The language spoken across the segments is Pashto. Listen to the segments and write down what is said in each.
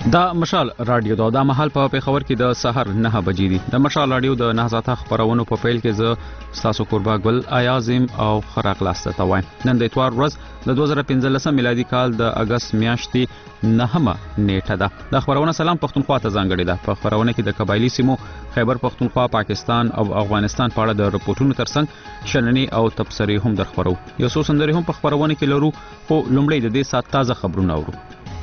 دا مشال رادیو دا محل په پیښور کې د سحر 9 بجې دي. د مشال رادیو د نهضت خبرونو په پیل کې زه تاسو قربا ګل ایازم او خراق لاسته توایم. نن د اتوار ورځ د 2015 میلادي کال د اگست میاشتې 9 نیټه ده. د خبرونه سلام پښتونخوا ته ځانګړې ده. په خبرونه کې د قبایلی سیمو خیبر پښتونخوا، پاکستان او افغانستان په اړه د رپورټونو ترڅنګ شننې او تبصرې هم درخبرو. یو څو سندرې هم په خبرونه کې لرو، خو لومړی د دې سات تازه خبرونه اورو.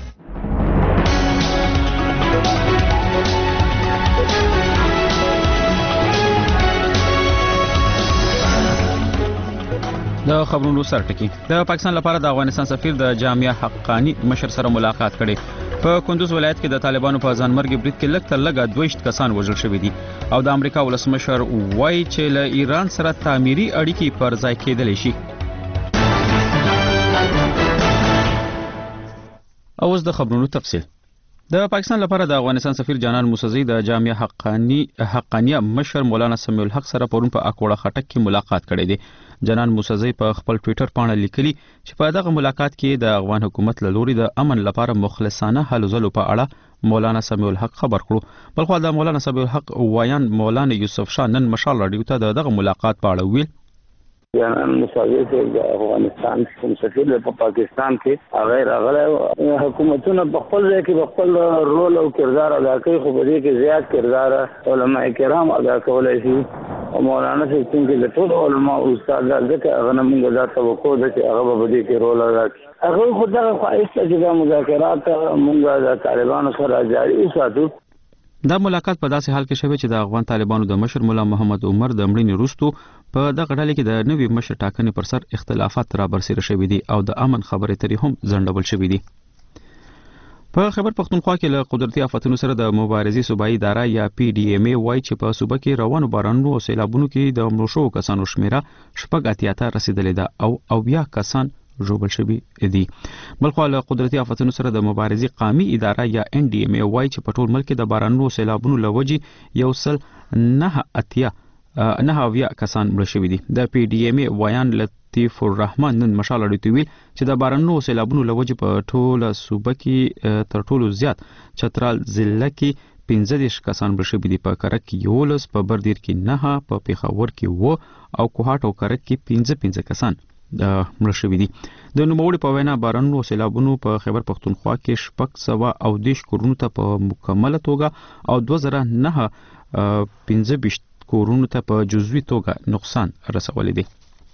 د خبرونو سرټکی د پاکستان لپاره د افغانستان سفیر د جامعه حقانی مشر سره ملاقات کړي. په کندوز ولایت کې د طالبانو په ځانمرګي برید کې لږ تر لږه 22 کسان وژل شوي دي او د امریکا ولسمشر وایي چې له ایران سره تعمیري اړیکې پر ځای کېدلی شي. اوس د خبرونو تفصیل. د پاکستان لپاره د افغانستان سفیر جانان موسزی د جامعه حقانیه مشر مولانا سمیع الحق سره پرون په اکوړه خټک کې ملاقات کړی دی. جانان موسزی په خپل ټوئیټر باندې لیکلي چې په دغه ملاقات کې د افغان حکومت له لوري د امن لپاره مخلصانه هلو ځلو په اړه مولانا سمیع الحق خبر کړو. بلخو د مولانا سمیع الحق وایان مولانا یوسف شاه نن مشال رادیو ته دغه ملاقات په اړه ویل. جانان موسزی د افغانستان سفیر په پاکستان کې هغه راغلی حکومتونه په خپل ځای کې خپل رول او کردار ادا کوي، خو په دې کې زیات کردار علماء کرام ادا کولای شي. مولانا سیستم کې د ټول علماء استاد ځکه هغه موږ دا توقع ده چې هغه په دې کې رول ادا کوي. هغه خو دا خواهش چې د مذاکرات موږ د طالبانو سره جاري وساتو. دا ملاقات په داسې حال کې شوی چې د افغان طالبانو د مشر مولا محمد عمر د مړینې وروسته په دغه ډله کې د نوي مشر ټاکنې پر سر اختلافات را برسېره شوي دي او د امن خبرې اترې هم ځنډول شوي دي. په خیبر پښتونخوا کې له قدرتي آفتونو سره د مبارزې صوبایي اداره یا پی ډی ایم ای وایي چې په صوبه کې روانو بارانونو او سیلابونو کې د مړو شوو کسانو شمیره 80 رسیدلې ده او 90 کسان ژوبل شوي دي. بلخو له قدرتي آفتونو سره د مبارزې قومي اداره یا ان ډی ایم ای وایي چې په ټول ملک کې د بارانونو او سیلابونو له وجې 9 کسان مړه شوي دي. د پی ډی ایم ای وایان لطیف الرحمن نن مشال اړیته ویل چې د بارانونو او سیلابونو له وجې په ټوله صوبه کې تر ټولو زیات چترال ضلع کې 15 کسان مړه شوي دي. په کرک کې 11، په بردیر کې 9، په پیښور کې 7 او کوهاټ او کرک کې 15 کسان مړه شوي دي. د نوموړي په وینا بارانونو او سیلابونو په خیبر پښتونخوا کې 620 کورونو ته په مکمله توګه او 2015 کورونو ته په جزوي توګه نقصان رسولی دی.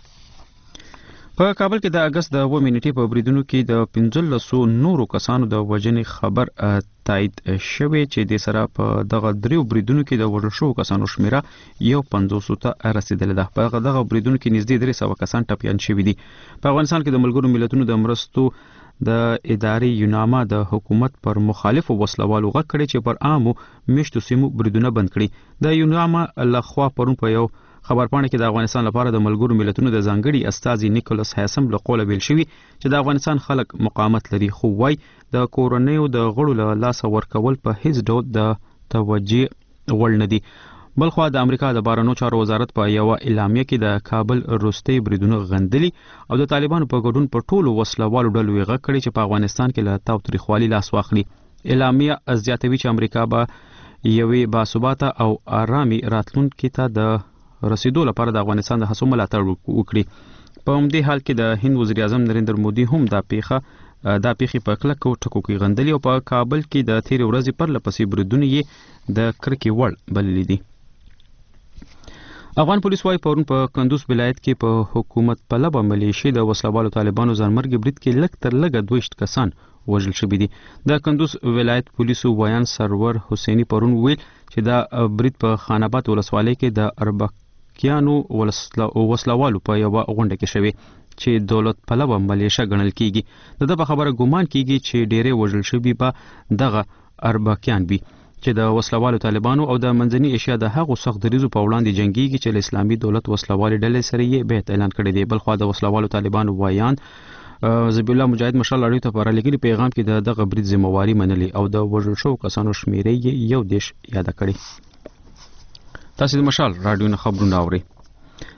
په کابل کې د اگست د 9 نیټې په بریدونو کې د 1500 نورو کسانو د وژنې خبر تایید شوی چې د سره په دغه دریو بریدونو کې د وژل شوو کسانو شمیره 150 ته رسیدلې ده. په دغه بریدونو کې نږدې 300 کسان ټپیان شوي دي. په افغانستان کې د ملګرو ملتونو د مرستو د ادارې یوناما د حکومت پر مخالفو وسلوالو غږ کړی چې پر عامو میشتو سیمو بریدونه بند کړي. د یوناما لخوا پرون په یو خبرپاڼه کې د افغانستان لپاره د ملګرو ملتونو د ځانګړي استازي نیکولس هیسم له قوله ویل شوی چې د افغانستان خلک مقاومت لري، خو وايي د کورنیو د غړو له لاسه ورکول په هیڅ ډول د توجه وړ نه دي. بلخو د امریکا د بهرنیو چارو وزارت په یو اعلامیه کې د کابل وروستي بریدونه غندلي او د طالبانو په ګډون په ټولو وسلوالو ډلو یې غږ کړی چې په افغانستان کې له تاوتریخوالي لاس واخلي. اعلامیه زیاتوي چې امریکا به یوې باثباته او آرامي راتلونکي ته د رسیدو لپاره د افغانستان د هڅو ملاتړ وکړي. په همدې حال کې د هند وزیر اعظم نریندر مودي هم دا پیښې په کلکو ټکو کې غندلي او په کابل کې د تیرې ورځې پرله پسې بریدونه یې د کرکې وړ بللي دي. افغان پولیس وايي پرون په کندوز ولایت کې په حکومت پلوه ملیشې د وسلوالو طالبانو ځانمرګي برید کې لږ تر لږه 22 کسان وژل شوي دي. د کندوز ولایت پولیسو وایان سرور حسینی پرون ویل چې دا برید په خان آباد ولسوالۍ کې د اربکیانو وسلوالو په یوه غونډه کې شوی چې دولت پلوه ملیشه ګڼل کیږي. د په خبره ګومان کیږي چې ډېرې وژل شوي به دغه اربکیان وي چې د وسلوالو طالبانو او د منځني ایشیا د هغو سخت دریزو په وړاندې جنگيږي چې له اسلامي دولت وسلوالي ډلې سره یې بیعت اعلان کړی دی. بلخو د وسلوالو طالبانو وایان ذبیح الله مجاهد مشال اړیو ته په لګري پیغام کې دغه برید ذمہواری منلي او د وژل شوو کسانو شمیره یې 1 یاد کړی. تاسو د مشال رادیو نه خبرونه اورئ.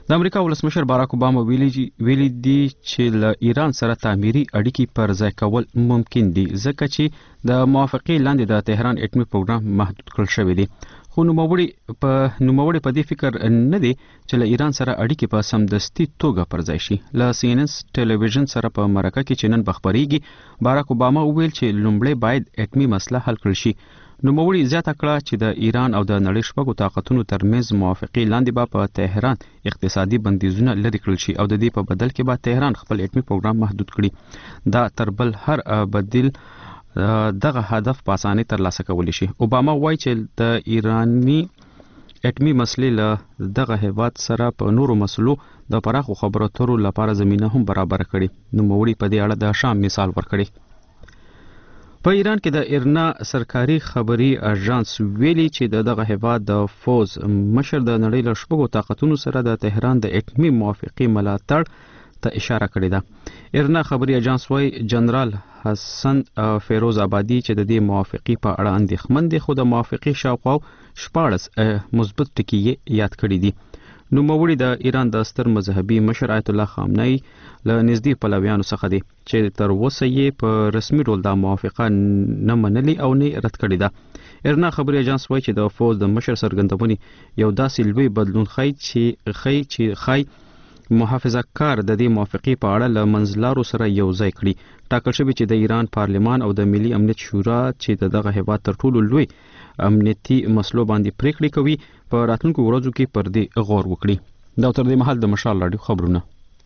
د امریکا ولسمشر باراک اوباما ویلي دي چې له ایران سره تعمیري اړیکې پر ځای کول ممکن دي ځکه چې د موافقې لاندې د تهران اټومي پروګرام محدود کړل شوی دی خو نوموړي په دې فکر نه دی چې له ایران سره اړیکې په سمدستي توګه پر ځای شي له سی ان ان ټلویزیون سره په مرکه کې چې نن بخبريږي باراک اوباما وویل چې لومړی باید اټومي مسله حل کړل شي نوموړي زیاته کړه چې د ایران او د نړۍ شپږو طاقتونو ترمنځ موافقې لاندې به په تهران اقتصادي بندیزونه لرې کړل شي او د دې په بدل کې به تهران خپل اټومي پروګرام محدود کړي دا تر بل هر بدیل دغه هدف په اسانۍ ترلاسه کولی شي اوباما وایي چې د ایرانی اټومي مسلې له دغه هیواد سره په نورو مسلو د پراخو خبرو اترو لپاره زمينه هم برابر کړي نوموړي په دې اړه د شام مثال ورکړي په ایران کې د ایرنا سرکاري خبري اژانس ویلي چې دغه هیواد د فوز مشر د نړۍ له شپږو طاقتونو سره د تهران د اټومي موافقې ملاتړ ته اشاره کړې ده ایرنا خبري اژانس وايي جنرال حسن فیروز آبادی چې د دې موافقې په اړه اندېښمن دي خو د موافقې شاوخوا 14 مثبت ټکي یاد کړي دي نوموړي د ایران د ستر مذهبي مشر آیت الله خامنه‌ای له نږدې پلویانو څخه دي چې تر اوسه یې په رسمي ډول د موافقه نه منلي او نه رد کړې ده ایرنا خبري اژانس وايي چې د فوز د مشر څرګندونې یو داسې لوی بدلون ښیي چې محافظه کار د دې موافقې په اړه له منځلارو سره یو ځای کړي ټاکل شوی چې د ایران پارلمان او د ملي امنیت شورا چې دغه هیواد تر ټولو لوی امنیتي مسلو باندې پریکړې کوي په راتلونکو ورځو کې پر دې غور وکړي دا تر دې مهال د مشال راډیو خبرونه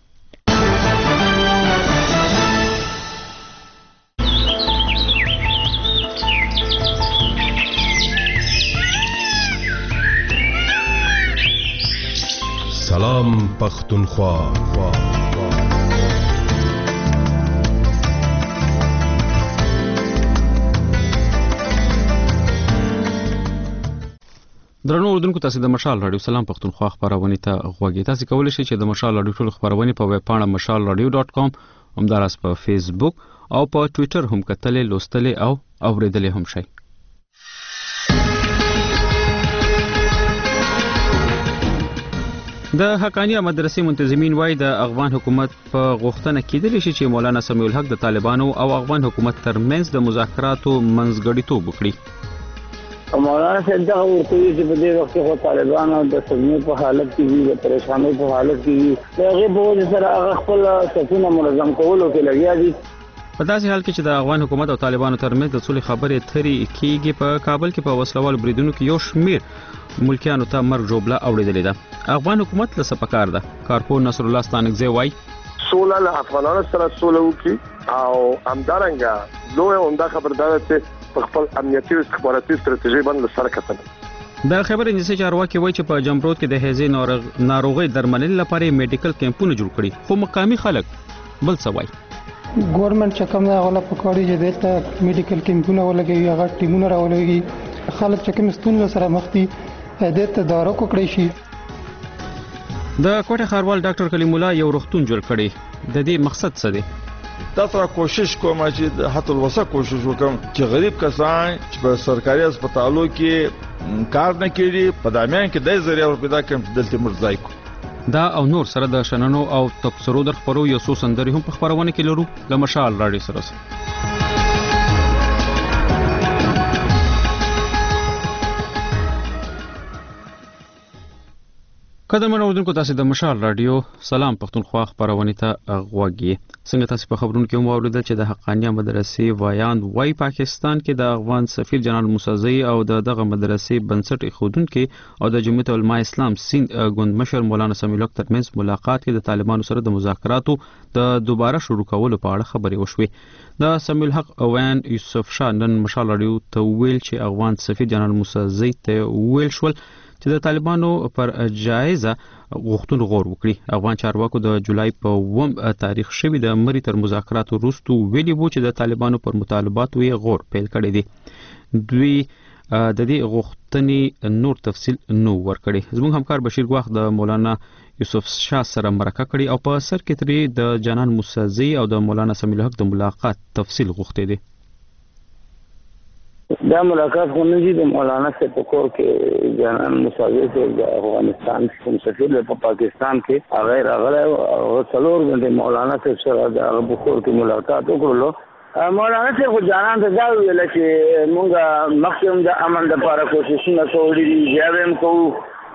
سلام پختونخوا درنو اوردونکو تاسو د مشال راډیو سلام پختونخوا خبرونه ته غوږی تاسو کولی شئ چې د مشال راډیو ټول خبرونه په ویب پاڼه mashalradio.com همدارس په فیسبوک او په ټوئیټر هم کتلې لوستلې او اوریدلې هم شئ د حقانیه مدرسې منتظمین وایي د افغان حکومت په غوښتنه کېدلی شي چې مولانا سمیع الحق د طالبانو او افغان حکومت ترمنځ د مذاکراتو منځګړیتوب وکړي مولانا صاحب دا ورته چې په دې وخت کې طالبان او د صدمې په حالت کې وي د پریشانۍ په حالت کې وي هغه به وجه سره هغه خپل سفونه منظم کولو کې لګیا دي په داسې حال کې چې د افغان حکومت او طالبانو ترمنځ د صلح خبرې اترې کېږي په کابل کې په وسلوال بریدونو کې یو شمیر ملکیانو ته مرګ جوړه اوریدلې ده افغان حکومت له سپکار ده کارپور نصر الله ستانکزی وایي سوله له افغانانو سره سوله وکړي او همدارنګه لوی عمده خبردار چې په خپل امنیتي او استخباراتي ستراتیژي باندې سره کتل د خبرې نږدې چارواکي وایي چې په جمرود کې د هیزې ناروغي درملنې لپاره میډیکل کیمپونه جوړ کړي خو مقامي خلک بل څه وایي ګورنمنت چې کوم نه غلا پکړي چې دلته میډیکل کیمپونه ولګي هغه ټیمونه راولګي خلک چې کوم ستونزې سره مخ دي دته دارو کوکړي شي د کوټه خاروال ډاکټر کلیم الله یو روغتون جوړ کړي د دې مقصد څه دی تاسو کوشش کوم چې د حتی الوسه کوشش وکم چې غریب کسان چې په سرکاري هسپتالو کې کار نه کوي په دامیان کې د ذریعہ پیدا کوم دلته مرزای کو دا او نور سره د شننو او تبصرو در خبرو یو څو سندري هم په خبرونه کې لرو د مشال راډیو سره قدرمن اوردونکو تاسو د مشال راډیو سلام پختونخوا خبرونه ته غوږی څنګه تاسو په خبرونو کې موریدل چې د حقانیه مدرسې وایاند وای پاکستان کې د افغان سفیر جنرال موسی او دغه مدرسې بنسټ ایښودونکو او د جمعیت علماء اسلام سیند ګوند مشر مولانا سمیع الحق ترمنځ ملاقات کې د طالبانو سره د مذاکراتو د دوباره شروع کولو په اړه خبرې وشوې د سمیع الحق اوان یوسف شاه نن مشال راډیو ته ویل چې افغان سفیر جنرال موسی ته ویل شول چې د طالبانو پر جایزه غوښتنه غور وکړي افغان چارواکو د جولای په تاریخ شوی د مری تر مذاکراتو وروسته ویلي وو چې د طالبانو پر مطالباتو یې غور پیل کړی دی دوی د دې غوښتنې نور تفصیل نو ورکړي زموږ همکار بشیر ګواخ د مولانا یوسف شاه سره مرکه کړي او په سر کې ترې د جنان موسی او د مولانا سمیع الحق د ملاقات تفصیل غوښتي دي دا ملاقات خو نه دي د مولانا صاحب په کور کې جانان مساوي صاحب د افغانستان کوم سفیر په پاکستان کې هغه راغلی او څلور غنټې مولانا صاحب سره د هغه په کور کې ملاقات وکړلو. مولانا صاحب خو جانان ته دا ویل چې مونږ مخکې د امن دپاره کوششونه کړي دي، بیا به هم کوو،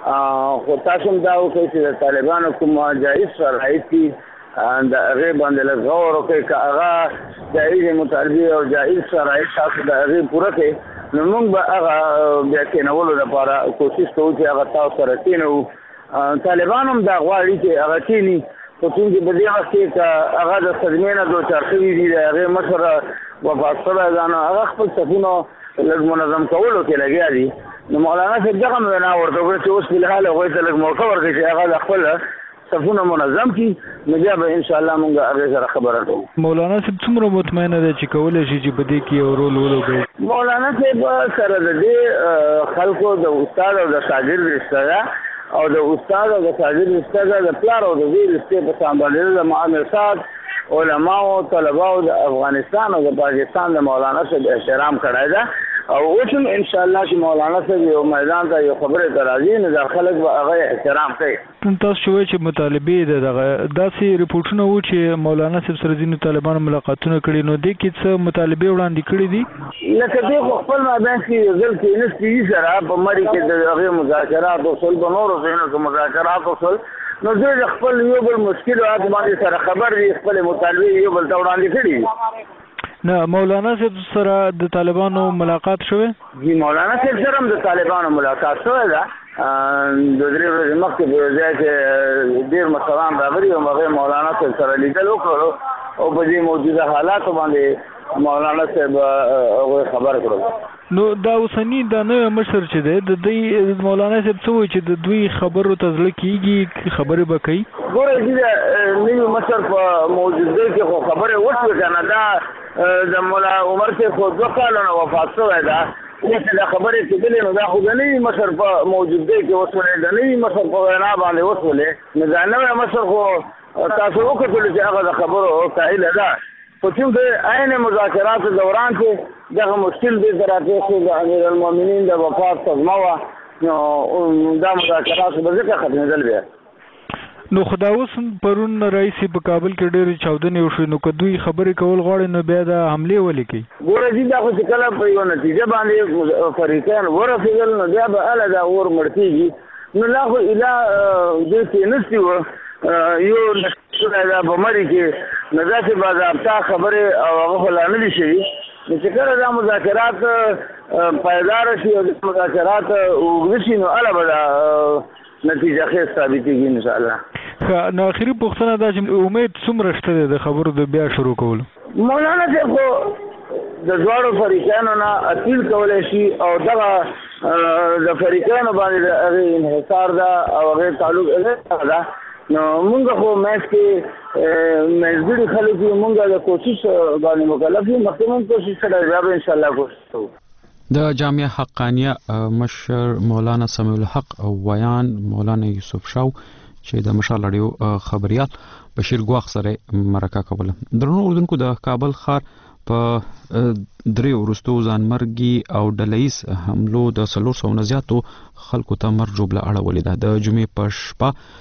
خو تاسو هم دا وکړئ چې د طالبانو کوم جایز شرایط دي د هغې باندې لږ غور وکړئ. که هغه جایز مطالبې او جایز شرایط تاسو د هغې پوره کړئ نو موږ به هغه بیا کېنولو لپاره کوشش کوو چې هغه تاسو سره کېنوو. طالبان هم دا غواړي چې هغه کېني، خو چونکې په دې وخت کې که هغه د صدمې نه دوچار شوي دي، د هغې مشر وفات شوی ده، نو هغه خپل صفونه لږ منظم کولو کې لګیا دي. نو مولانا صاحب دغه وینا ورته وکړه چې اوس فلحال هغوی ته لږ موقع ورکړي چې هغه د خپل صفونه منظم کی، نو بیا به انشاءالله مونږ هغې سره خبره کوو. مولانا صاحب څومره مطمئنه ده چې کولی شي چې په دې کې یو رول ولوبوي؟ مولانا صاحب سره د دې خلکو د استاد او د شاګرد رشته ده او د استاد او د شاګرد رشته ده، د پلار او د زوی رشتې په سمبالېدو د مؤسسات علماو طلباو د افغانستان او د پاکستان د مولانا صاحب احترام کړی ده او اوس هم انشاءالله چې مولانا صاحب یو میدان ته یو خبرې ته راځي نو دا خلک به هغه احترام کوي. تاسو چې وایئ چې مطالبې ده دغه داسې ریپورټونه وو چې مولانا صاحب سره ځینو طالبانو ملاقاتونه کړي، نو دې کې څه مطالبې وړاندې کړي دي؟ لکه دوی خو خپل مابین کې یو ځل کېنستي سره په مړي کې د هغې مذاکرات وشول، په نورو ځایونو کې مذاکرات وشول، نو دوی د خپل یو بل مشکلات باندې سره خبر دي، خپلې مطالبې یو بل ته وړاندې کړي دي. نه مولانا صاحب سره د طالبانو ملاقات شوی؟ جی مولانا صاحب سره هم د طالبانو ملاقات شوی ده. د 3 ورځې مخکې په یو ځای کې ډېر مشران راغلي او هغې مولانا صاحب سره لیدل وکړلو او په دې موجوده حالاتو باندې مولانا صاحب هغوی خبر کړل. نو دا اوسني دا نوی مشر چې دی د دوی مولانا صاحب څه وایي چې د دوی خبرو ته زړه کېږي، خبرې به کوي؟ ګوره چې د نوي مشر په موجودګۍ کې خو خبرې وشوې که نه، دا د ملا عمر صاحب خو 2 کاله نه وفات شوی ده، چې دا خبرې کېدلې نو دا خو د نوي مشر په موجودګۍ کې وشولې، د نوي مشر په وینا باندې وشولې، نو دا نوی مشر خو تاسو وکتلو چې هغه د خبرو قایله ده، خو چونکې عین مذاکراتو دوران کې دغه مشکل دې سره پیښ شو، د امیرالمؤمنین د وفات صدمه وه، نو دا مذاکرات به ځکه ختمېدل بیا. نو خو دا اوس پرون رئیس په کابل کې ډېرې چاودنې وشوې، نو که دوی خبرې کول غواړي نو بیا د حملې ولې کوي؟ ګوره چې دا خو چې کله په یوه نتیجه باندې فریقین ورسېدل نو بیا به هله دا اور مړ کېږي. نو لا خو اله دوی کېنستي وه یو نشونه دا په مړي کې، نو داسې باضابطه خبرې او هغه خو لا نه دي شوي. نو چې کله دا مذاکرات پایداره شي او د مذاکرات اوږده شي نو هله به دا نتیجه خیز ثابتېږي انشاءالله. نو آخري پوښتنه دا چې امید څومره شته دی د خبرو د بیا شروع کولو؟ مولانا صاحب خو د دواړو فریقانو نه اپیل کولی شي او دغه د فریقانو باندې د هغې انحصار ده او هغې تعلق هغې ده، نو مونږ خو منځ کې منځګړي خلک یو، مونږ د کوشش باندې مکلف یو، مخکې مونږ کوشش کړی، بیا به انشاءالله کوشش کوو. د جامعه حقانیه مشر مولانا سمیع الحق او ویان مولانا یوسف شاو چې د مشال اړیو خبريال بشیر ګواخ سره مرکه کوله. درنو اردوونکو د کابل ښار په 3 ورستو ځانمرګي او ډلهیز حملو د 400 نه زیاتو خلکو ته مرګ جوړه اړولې ده. د جمعې په شپه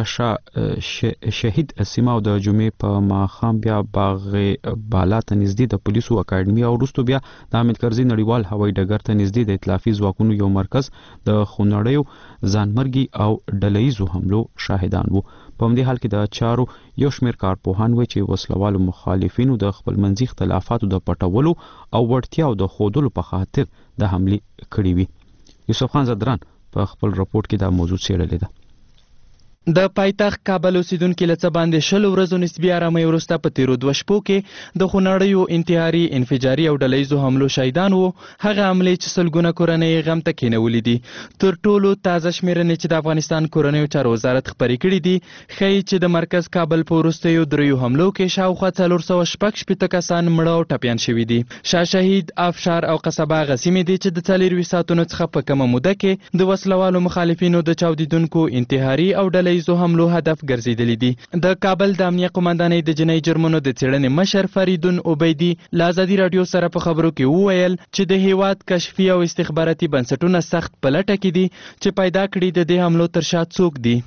د شهید سیما او د جمعې په ماښام بیا باغ بالا ته نږدې د پولیسو اکیډمي او وروسته بیا د حامد کرزي نړیوال هوایي ډګر ته نږدې د ائتلافي ځواکونو یو مرکز د خونړیو ځانمرګي او ډلهیزو حملو شاهدان وو. په همدې حال کې د چارو یو شمېر کارپوهان وایي چې وسلوالو مخالفینو د خپلمنځي اختلافاتو د پټولو او وړتیاو د ښودلو په خاطر د حملې کړې وي. یوسف خان زدران په خپل راپورټ کې دا موضوع څېړلې ده. د پایتخت کابل اوسیدونکو له څه باندې 20 ورځو نسبي آرامۍ وروسته په تیرو 2 شپو کې د خونړیو انتحاري انفجاري او ډلهیزو حملو شهیدان وو. هغه حملې چې سلګونه کورنۍ غم ته کېنولې دي. تر ټولو تازه شمېرنې چې د افغانستان کورنیو چارو وزارت خپرې کړي دي ښیي چې د مرکز کابل په وروستیو 3 حملو کې شاوخوا 416 کسان مړه او ټپیان شوي دي. شاه شهید، افشار او قصبه هغه سیمې دي چې د 4 ساعتونو څخه په کمه موده کې د وسلوالو مخالفینو د چاودیدونکو انتحاري او ډلهیزو ډلهیزو حملو هدف ګرځېدلي دي. د کابل د امنیه قومندانۍ د جنایي جرمونو د څېړنې مشر فریدون عبیدي له ازادي راډیو سره په خبرو کې وویل چې د هیواد کشفي او استخباراتي بنسټونه سخت په لټه کې دي چې پیدا کړي د دې حملو تر شا څوک دي.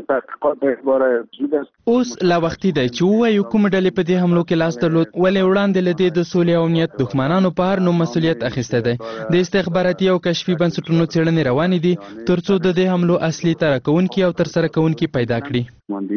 اوس لا وختي دی چې ووایو کومې ډلې په دې حملو کې لاس درلود، ولې وړاندې له دې د سولې او امنیت دښمنانو په هر نوم مسؤلیت اخیسته دی. د استخباراتي او کشفي بنسټونو څېړنې روانې دي ترڅو د دې حملو اصلي ترکونکي او ترسره کوونکي پیدا کړي.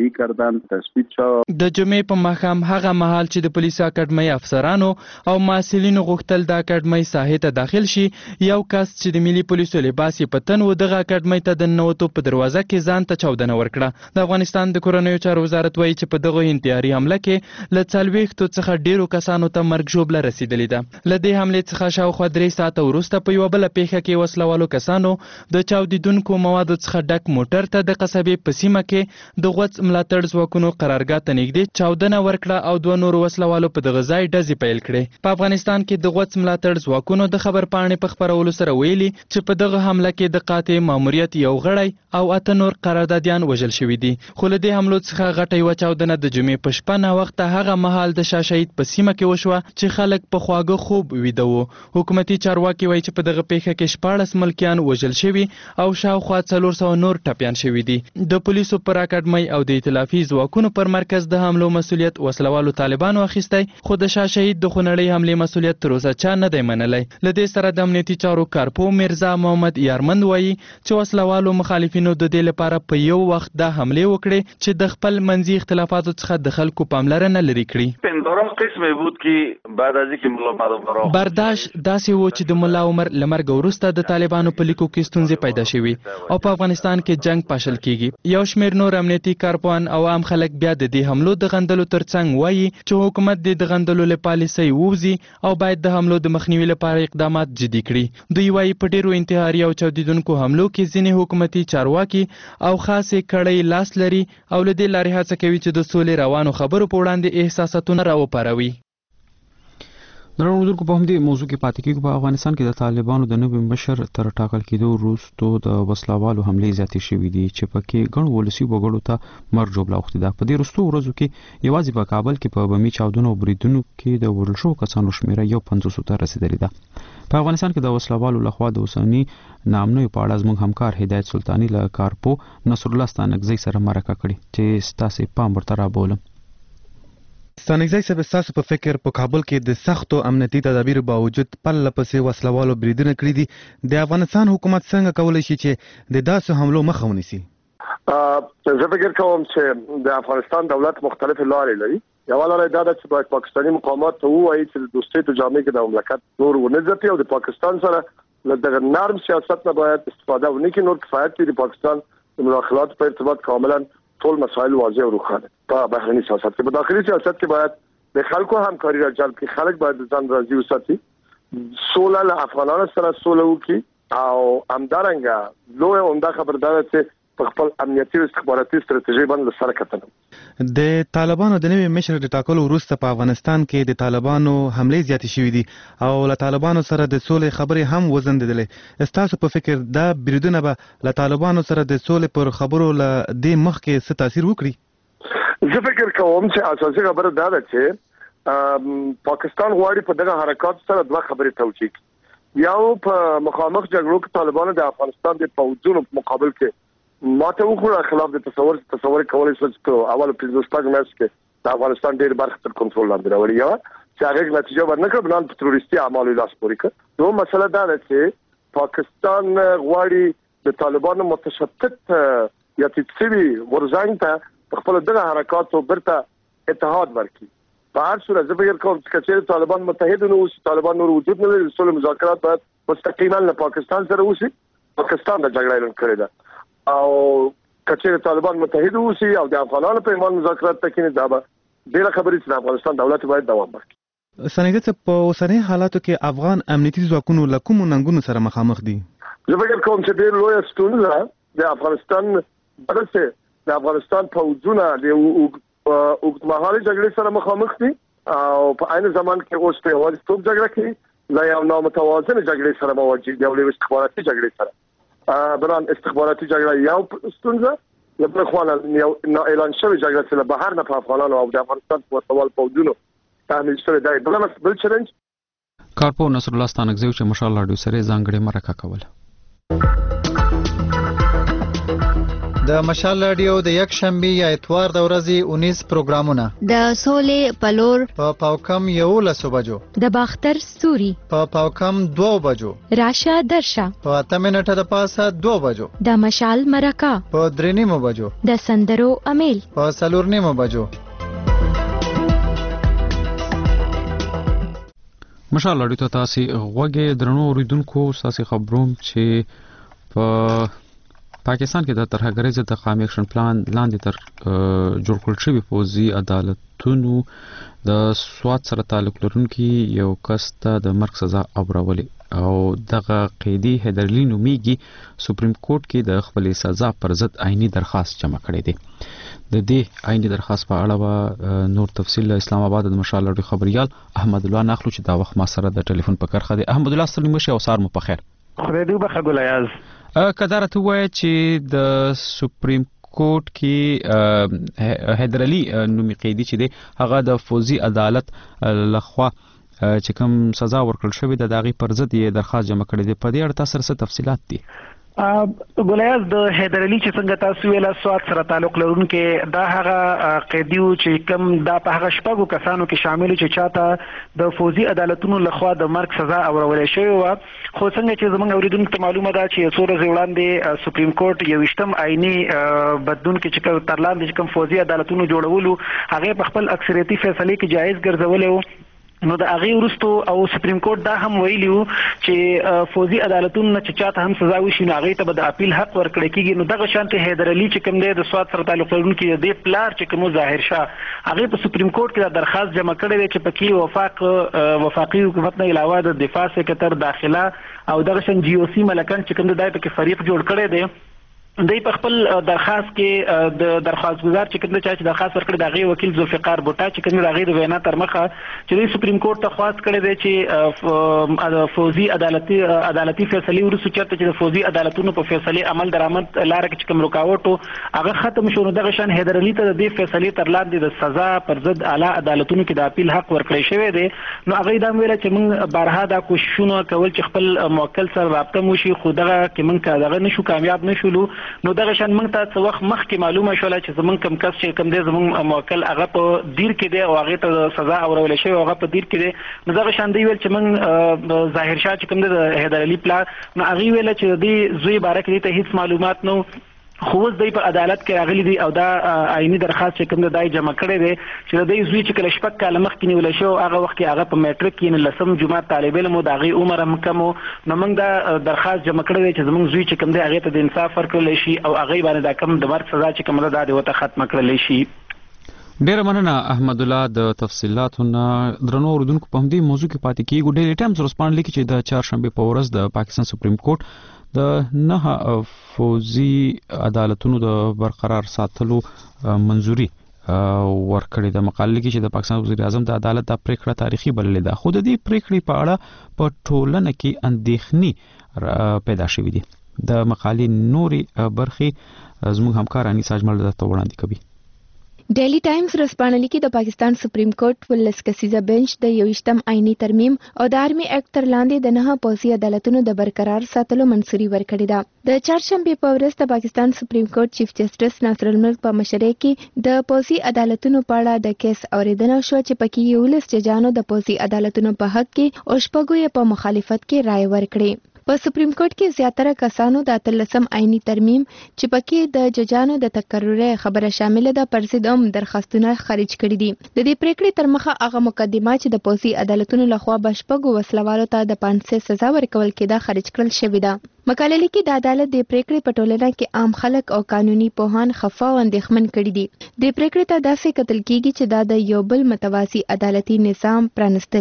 د جمعې په ماښام هغه مهال چې د پولیسو اکاډمۍ افسرانو او محصلینو غوښتل د اکاډمۍ ساحې ته داخل شي، یو کس چې د ملي پولیسو لباس یې په تن و دغه اکاډمۍ ته د ننوتو په دروازه کې ځان ته چاودنه ورکړه. د افغانستان د کورنیو چارو وزارت وایي چې په دغه انتحاري حمله کې له 40 څخه ډیرو کسانو ته مرګ ژوبله رسیدلې ده. له دې حملې څخه شاوخوا 3 ساعته وروسته په یوه بله پیښه کې وسلوالو کسانو د چاودیدونکو موادو څخه ډک موټر ته د قصبې په سیمه کې د غوڅ ملاتړ ځواکونو قرارګاه ته نږدې چاودنه ورکړه او 2 نورو وسلوالو په دغه ځای ډزې پیل کړې. په افغانستان کې د غوڅ ملاتړ ځواکونو د خبر پاڼې په خپرولو سره ویلي چې په دغه حمله کې د قاطع ماموریت یو غړی او 8 نور قراردادیان وژل شوي دي. خو له دې حملو څخه غټه یوه چاودنه د جمعې په شپه ناوخته هغه مهال د شاه شهید په سیمه کې وشوه چې خلک په خواږه خوب ویده وو. حکومتي چارواکي وایي چې په دغه پیښه کې 14 ملکیان وژل شوي او شاوخوا 400 نور ټپیان شوي دي. د پولیسو پر اکاډمۍ او د ائتلافي ځواکونو پر مرکز د حملو مسؤلیت وسلوالو طالبانو اخیستی، خو د شاه شهید د خونړۍ حملې مسؤلیت تر اوسه چا نه دی منلی. له دې سره د امنیتي چارو کارپو میرزا محمد یارمند وایي چې وسلوالو مخالفینو د دې لپاره په یو وخت دا حملې وکړې چې د خپل منځي اختلافاتو څخه د خلکو پاملرنه لرې کړي. برداشت داسې و چې د ملا عمر له مرګ وروسته د طالبانو په لیکو کې ستونزې پیدا شوي او په افغانستان کې جنگ پاشل کیږي. یو شمېر نور امنیتي کارپوهان او عام خلک بیا د دې حملو د غندلو ترڅنګ وایي چې حکومت د غندلو له پالیسۍ ووځي او باید د حملو د مخنیوي لپاره اقدامات جدي کړي. دوی وایي په ډیرو انتحاري او چاودیدونکو حملو کې ځینې حکومتي چارواکي او خاصې کړۍ لاس لري او له دې لارې هڅه کوي چې د سولې روانو خبرو په وړاندې احساساتونه راوپاروي. درنو په همدې موضوع کې پاتې کېږو. په افغانستان کې د طالبانو د نوي مشر تر ټاکل کېدو وروسته د وسلوالو حملې زیاتې شوې دي چې پکې ګڼو ولسي وګړو ته مرګ ژوبله اوښتې ده. په دې وروستو ورځو کې یوازې په کابل کې په بمي چاودنو او بریدونو کې د وژل شوو کسانو شمېره یو 500 ته رسېدلې ده. په افغانستان کې د وسلوالو لخوا د اوسني نامنوي په اړه زموږ همکار هدایت سلطاني له کارپو نصر الله ستانکزی سره مرکه کړې چې ستاسې پام ورته رابولم. ستانکزی صاحب، ستاسو په فکر په کابل کې د سختو امنیتي تدابیرو باوجود پرله پسې وسلوالو بریدونه کړي دي. د افغانستان حکومت څنګه کولی شي چې د داسې حملو مخه ونیسي؟ زه فکر کوم چې د افغانستان دولت مختلفې لارې لري. یوه لاره دا ده چې باید پاکستاني مقامات ته ووایي چې د دوستۍ په جامع کې د مملکت نور ونه ځپي او د پاکستان سره له دغه نرم سیاست نه باید استفاده ونه کړي. نور کفایت دی د پاکستان د مداخلاتو په ارتباط کاملا ټول مسایل واضح او روښانه. په بهرني سیاست کې، په داخلي سیاست کې باید د خلکو همکاري را جلب کړي. خلک باید ځان راضي وساتي، سوله له افغانانو سره سوله وکړي او همدارنګه لویه عمده خبره دا ده چې په خپل امنیتي او استخباراتي ستراتیژۍ باندې سره کتنه. د طالبانو د نوي مشر د ټاکلو وروسته په افغانستان کې د طالبانو حملې زیاتې شوې دي او له طالبانو سره د سولې خبرې هم وزندلې. ستاسو په فکر دا بریدونه به له طالبانو سره د سولې پر خبرو له دې مخکې څه تاثیر وکړي؟ زه فکر کوم چې اساسي خبره دا ده چې پاکستان غواړي په دغه حرکات سره دوه خبرې توجیه کړي. یو په مخامخ جګړو کې طالبانو د افغانستان د پوځونو په مقابل کې ماته وخوړه خلاف د تصور کولای شي چې اول په ځوستاګ مېس کې د افغانستان ډېر برخه تر کنټرول لاندې راوړي. یا چې هغه نتیجه ورنکړه بنان په تروریستي اعمالو لاس پورې کړ. نو مسله دا ده چې پاکستان غواړي د طالبانو متشدد یا تسوي ورزنګ ته خپل دغه حرکاتو برته اتحاد ورکړي. په هر صورت زه فکر کوم چې طالبان متحد نه اوسي، طالبان نور وجود نه لري. سولې مذاکرات باید مستقیما له پاکستان سره وشي. پاکستان د جګړې اعلان کړی ده او کچېره طالبان متحد اوسي او د افغانانو په ایمان مذاکرات تکینه دا به ډېر خبرې چې افغانستان دولت باید دوام ورکړي. ستانکزی په اوسنۍ حالاتو کې افغان امنیتي ځواکونو له کومو ننګونو سره مخامخ دي؟ زه فکر کوم چې ډېر لویه ستونزه د افغانستان برسه د افغانستان پوځونه د اوږدمهالې جګړې سره مخامخ دي او په عین زمان کې اوس په یوازې جګړه کې لا یو نامتوازنه جګړې سره مواجه دي او له استخباراتي جګړې سره. بران استخباراتي جګړه یو ستونزه لپاره خوانه یو اعلان شوی جګړه چې بهر نه په افغانانو او د افغانستان په وسوال پوجونو تحمیل شوی دی بل چیلنج کارپو نصر الله ستانکزیو چې مشال راډیو سره ځانګړي مرکه کوله د مشال رادیو د یک شنبه یا اتوار د ورځې 19 پروګرامونه د سولې پلور په پاوکم 11 بجو د باختر ستوري په پاوکم 2 بجو راشه درشه په 8 منټه د پاسه 2 بجو د مشال مرکه په 3 بجو د سندرو امیل په 4 بجو مشال راډیو ته تاسو غوږی درنو اوریدونکو تاسو خبروم چې په پاکستان کې د ترهګرۍ ضد د قومي اکشن پلان لاندې تر جوړ کړل شوی پوځي عدالتونو د سواد سره تعلق لرونکي یو کس ته د مرګ سزا اورولې او دغه قیدی حیدرعلی نومیږي سپریم کورټ کې د خپل سزا پر ضد عیني درخواست جمع کړی دی د دې عیني درخواست په اړه نور تفصیل اسلام آباد د مشال لري خبريال احمد الله ناخلو چې دا وخت ما سره د ټلیفون په کرخه دی احمد الله سلام شه او سار مو په خیر خدای دې بخښه ګلایاز کدار ته وای چې د سپریم کورټ کې حیدرعلی نومي قیدی چې دی هغه د فوزي عدالت لخوا چې کوم سزا ورکړل شوې ده دغه پر ضد یې درخواست جمع کړې ده په دې اړه تاسو څه تفصيلات دي ګلایاز د حیدرعلی چې څنګه تاسو ویل سواد سره تعلق لرونکي دا هغه قیدیو چې کوم دا په هغه شپږو کسانو کې شامل چې چاته د فوزي عدالتونو لخوا د مرګ سزا اورولې شوی و خو څنګه چې زموږ اوریدونکو ته معلومه ده چې څو ورځې وړاندې سپریم کورټ یو وشتم عیني بدلون کې چې تر لاندې کوم فوزي عدالتونو جوړولو هغه په خپل اکثریتي فیصله کې جایز ګرځولې نو د هغه ورستو او سپریم کورټ دا هم ویلیو چې فوزي عدالتونو چې چاته هم سزا وشي نو هغه ته به د اپیل حق ورکړي کیږي نو دغه شانته حیدرعلی چې کوم دی د سواد سره تعلق لرونکي د پلار چې کوم ظاهر شاه هغه په سپریم کورټ کې درخواست جمع کړی دی چې پکې وفاقي حکومت نه علاوه د دفاع سکرټر داخله او دغه شان جی او سی ملکان چې کوم دی په فریق جوړ کړی دی دوی په خپل درخواست کې د درخواست گزار چې کوم چې درخواست ورکړي د غي وکیل ذوالفقار بوټا چې کوم د غي د وینا تر مخه چې د سپریم کورټ ته خواست کړي دی چې فوزي عدالتي فیصله ورسو چرته چې د فوزي عدالتونو په فیصله عمل درآمد لار کې کوم رکاوټ هغه ختم شو نو دغه شان حیدرعلی ته د فیصله تر لاندې د سزا پر ضد اعلی عدالتونو کې د اپیل حق ورکړی شوی دی نو هغه دا ویل چې موږ بارها دا کوششونه کول چې خپل موکل سره رابطه مو شي خو دغه کې موږ دغه نشو کامیاب نشولو نو دغه شان موږ ته څه وخت مخکې معلومه شوله چې زمونږ کم کس چې کم دی زمونږ موکل هغه په دیر کې دی او هغه ته سزا اورول شوی هغه په دیر کې دی نو دغه شان دی ویل چې موږ ظاهر شاه چې کم دی د حیدرعلی پلان نو هغه ویل چې دی زوی باره کې ته هیڅ معلومات نو خو اوس دی په عدالت کې راغلی دی او دا عیني درخواست چې کوم دی جمع کړی دی چې د زوی چې کله شپږ کاله مخکې نیول شو هغه وخت کې هغه په میټریک کې لسم جماعت طالب علم او د هغې عمر هم کم نو موږ دا درخواست جمع کړی دی چې زموږ زوی چې کوم دی هغې ته د انصاف ورکړلی شي او هغې باندې دا کوم د مرګ سزا چې کوم ده دا د ورته ختمه کړلی شي ډیره مننه احمد الله د تفصیلاتونه درنو اوریدونکو په همدې موضوع کې پاتې کیږو ډیلی ټایمز ورسپانډ لیکي چې د چهارشنبې په ورځ د پاکستان سپریم کورټ د نه فوزي عدالتونو د برقرار ساتلو منځوري ورکړې د مقاله کې چې د پاکستان وزیر اعظم د عدالت د پریکړه تاریخي بللې ده خو د دې پریکړې په اړه په ټولنه کې اندېښنې پیدا شوې دي د مقالې نوري برخي زموږ همکار انیس اجمل د وړاندې کوي ډیلی ټایمز رسپانلی کې د پاکستان سپریم کورټ ولس کسیزه بنچ د 21م عیني ترمیم او د آرمي اکټ تر لاندې د نه پوځي عدالتونو د برقرار ساتلو منځوري ورکړې ده د چهارشنبې په ورځ د پاکستان سپریم کورټ چیف جسټس ناصر الملک په مشرۍ کې د پوځي عدالتونو په اړه د کیس اوریدنه شو چې پکې 11 ججانو د پوځي عدالتونو په حق کې او شپږو یې په مخالفت کې رائے ورکړې په سپریم کورټ کې زیاتره کسانو د 13م عیني ترمیم چې پکې د ججانو د تکرر خبره شامل ده پر ضد درخواستونه خارج کړي دي د دې پریکړې تر مخه هغه مقدمه چې د پوځي عدالتونو لخوا بشپږو وسلوالو ته د 500 سزا ورکول کېده خارج کړل شوې ده مقاله لیکي د عدالت د پریکړې په ټولنه کې عام خلک او قانوني پوهان خفه او اندېښمن کړي دي د پریکړې ته داسې کتل کیږي چې دا د یو بل متوازي عدالتي نظام پرانستل دي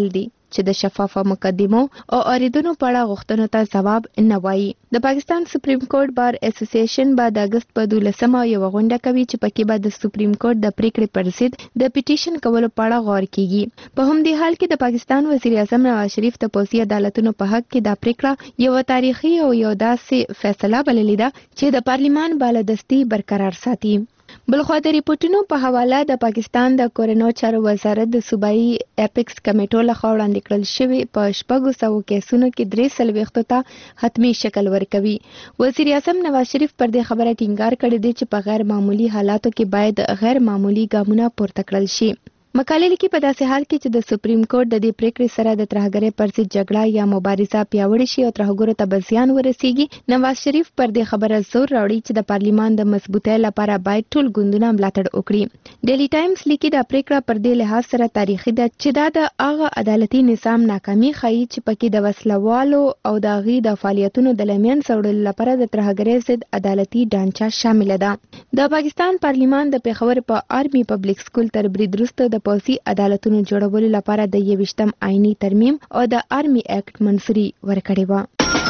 چې د شفافه مقدمو او اوریدونو په اړه غوښتنو ته ځواب نه وایي. د پاکستان سپریم کورټ بار اسوسییشن به د اگست په 12مه یو غونډه کوي چې پکې به د سپریم کورټ د پریکړې پر ضد د پیټیشن کولو په اړه غور کیږي. په همدې حال کې د پاکستان وزیر اعظم نواز شریف د پوځي عدالتونو په حق کې دا پریکړه یو تاریخي او یو داسې فیصله بللې ده چې د پارلیمان بالادستي برقرار ساتي. بلخوا د ریپورتونو په حواله د پاکستان د کورنو چارو وزارت د صوبایي اپیکس کمیټو لخوا وړاندې کړل شوی په 400 کیسونو کې 340 ته حتمی شکل ورکوي. وزیر اعظم نواز شریف پر دې خبره ټینګار کړی دی چې په غیر معمولی حالاتو کې باید غیر معمولی ګامونه پورته کړل شي. مقاله لیکي په داسې حال کې چې د سپریم کورټ د دې پریکړې سره د ترهګرۍ پر ضد جګړه یا مبارزه پیاوړې شي او ترهګرو ته به زیان ورسیږي. نواز شریف پر دې خبره زور راوړي چې د پارلیمان د مضبوطۍ لپاره باید ټول ګوندونه ملاتړ وکړي. ډیلی ټایمز لیکي دا پریکړه پر دې لحاظ سره تاریخي ده چې دا د هغه عدالتي نظام ناکامي ښیي چې پکې د وسلوالو او د هغې د فعالیتونو د له منځه وړلو لپاره د ترهګرۍ ضد عدالتي ډانچه شامله ده. د پاکستان پارلیمان د پېښور په آرمي پبلک سکول تر برید وروسته د پوځي عدالتونو جوړولو لپاره د 21م آئینی ترمیم او د آرمي اکټ منظوري ورکړې و.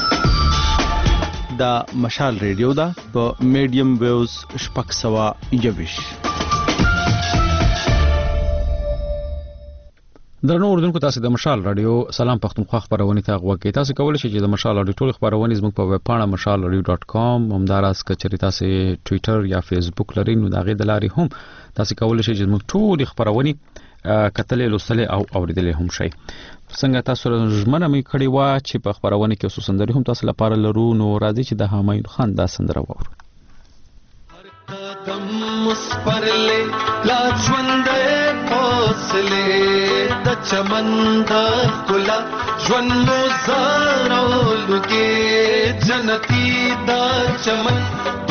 دا مشال ریډیو دا په میډیم ویوز 621. درنو اوردونکو، تاسو د مشال رادیو سلام پښتونخوا خبرونه ته غوږ کې تاسو کولای شئ چې د مشال رادیو ټول خبرونه زموږ په ویب پاڼه mashalradio.com همداراز کچري تاسو ټوئیټر یا فیسبوک لرئ نو دا غي د لارې هم تاسو کولای شئ چې زموږ ټول خبرونه کتلې لوستلې او اوریدلې هم شي. څنګه تاسو ژمنه مې کړې و چې په خبرونه کې خصوصا سندري هم تاسو لپاره لرو، نو راځي چې د همایون خان دا سندره وورو. قدم مسپرلے لا ژوندې حوصله د چمن د کلا ژوند مو زارولږي جنتی دا چمن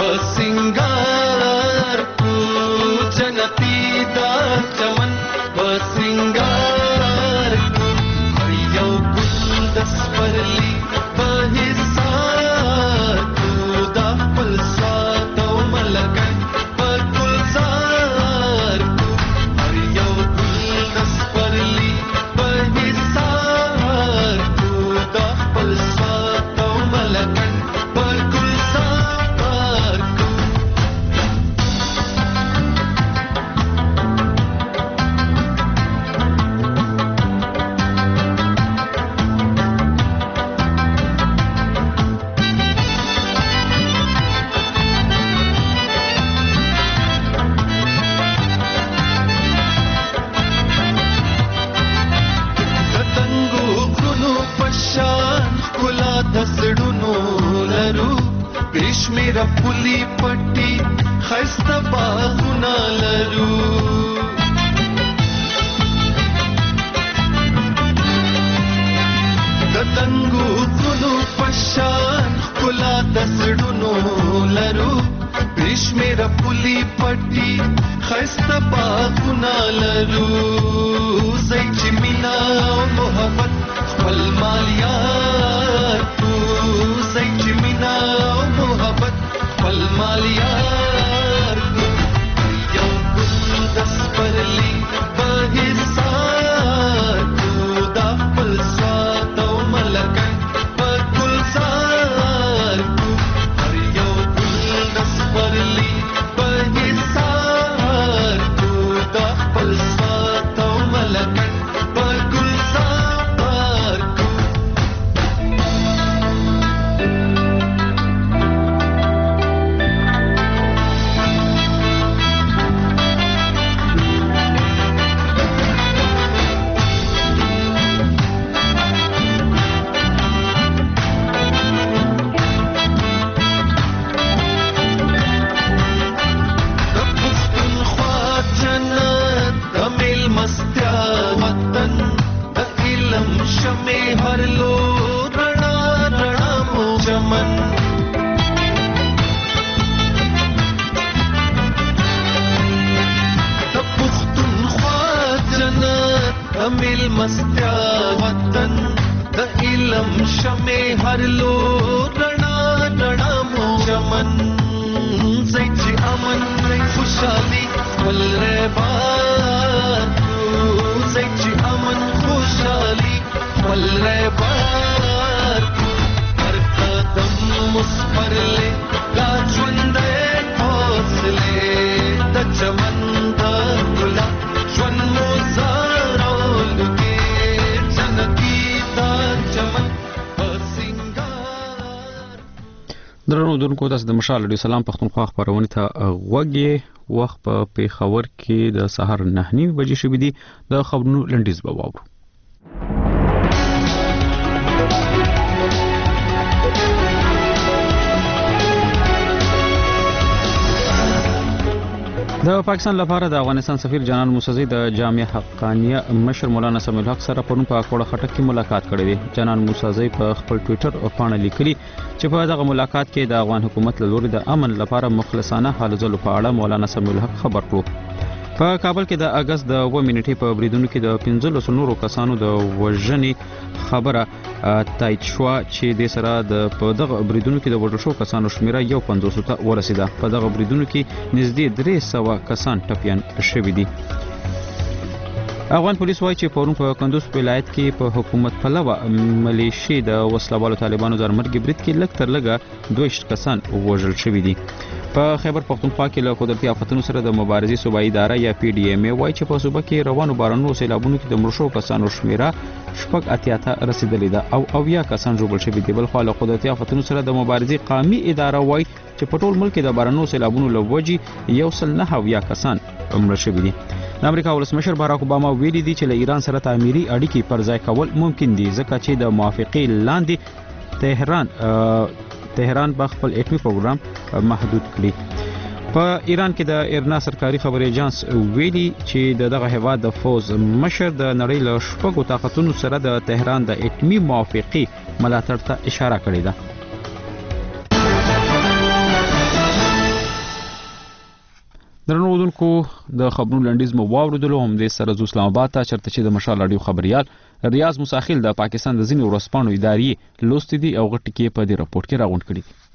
بسنګار کو جنتی دا چمن بسنګار کو یو ګل د سپرلی په حساب کو دا خپل سات او ملګری मेरा पुली पट्टी खस्ता बागुना लरू दतंगू कुनु पशान कुला दसडुनो लरू पेश मेरा पुली पट्टी खस्ता बागुना लरू सच्ची मीना मोहब्बत पल मालियार तू सच्ची मीना मोहब्बत पल मालियार यौ गुल दस परली बहिसार तू दा पल स्वातो मलकन पर गुलजार तू हर यौ गुल दस परली बहिसार तू दा पल स्वातो मलकन पर गुलजार तू मस्त्या वतन द इलम शमे हर लो रणा रणा मो चमन सच्ची अमन खुशहाली पल रे बात सच्ची अमन खुशहाली درنو دونکو تاسو د مشال رادیو سلام پښتونخوا خبرونه ته غوږی وخت په پیښور کې د سحر 9:30 بجې شوې دي د خبرونو لنډیز به واورو. د پاکستان لپاره د افغانستان سفیر جنرال موسزی د جامع حقانیه مشر مولانا سمیع الحق سره پرون په کوړه خټک کې ملاقات کړې ده. جنرال موسزی په خپل ټوئیټر باندې لیکلي چې په دغه ملاقات کې د افغان حکومت له لوري د امن لپاره مخلصانه هلو ځلو په اړه مولانا سمیع الحق خبر کړو. په کابل کې د اگست د 2 منټې په بریدونو کې د 15 نورو کسانو د وژنې خبره تایید شو چې د سره د په دغه بریدونو کې د وژل شو کسانو شمیره 150 ته ورسیده. په دغه بریدونو کې نږدې 300 کسان ټپیان شوي دي. افغان پولیس وایي چې پرون په کندوز ولایت کې په حکومت پلوه ملیشي د وسلوالو طالبانو زرمرګ برید کې لږ تر لږه 22 کسان وژل شوي دي. په خیبر پختونخوا کې له قدرتي آفتونو سره د مبارزې صوبایي اداره یا پی ډی ایم ای وایي چې په صوبه کې روانو بارانو سیلابونو کې د مړو شوو کسانو شمیره 88 ته رسیدلې ده او 90 کسان ژوبل شوي دي. بل خو له قدرتي آفتونو سره د مبارزې قومي اداره وایي چې په ټول ملک کې د بارانو سیلابونو له وجې 190 کسان مړه شوي دي. د امریکا ولسمشر باراک اوباما ویلي دي چې له ایران سره تعمیري اړیکې پر ځای کول ممکن دي ځکه چې د موافقې لاندې تهران به خپل اټومي پروګرام محدود کړي. په ایران کې د ایرنا سرکاري خبري اژانس ویلي چې دغه هیواد د فوز مشر د نړۍ له شپږو طاقتونو سره د تهران د اټومي موافقې ملاتړ ته اشاره کړې ده. درنو ودونکو د خبرونو لنډیز مو واوریدلو. هم د سره ز اسلام آباد ته چرته چې د مشال رادیو خبريال ریاض مساخیل د پاکستان د ځینې ورځپاڼو اداري لوستي دي او غټ کې په دې راپورټ کې راغونډ کړي دي.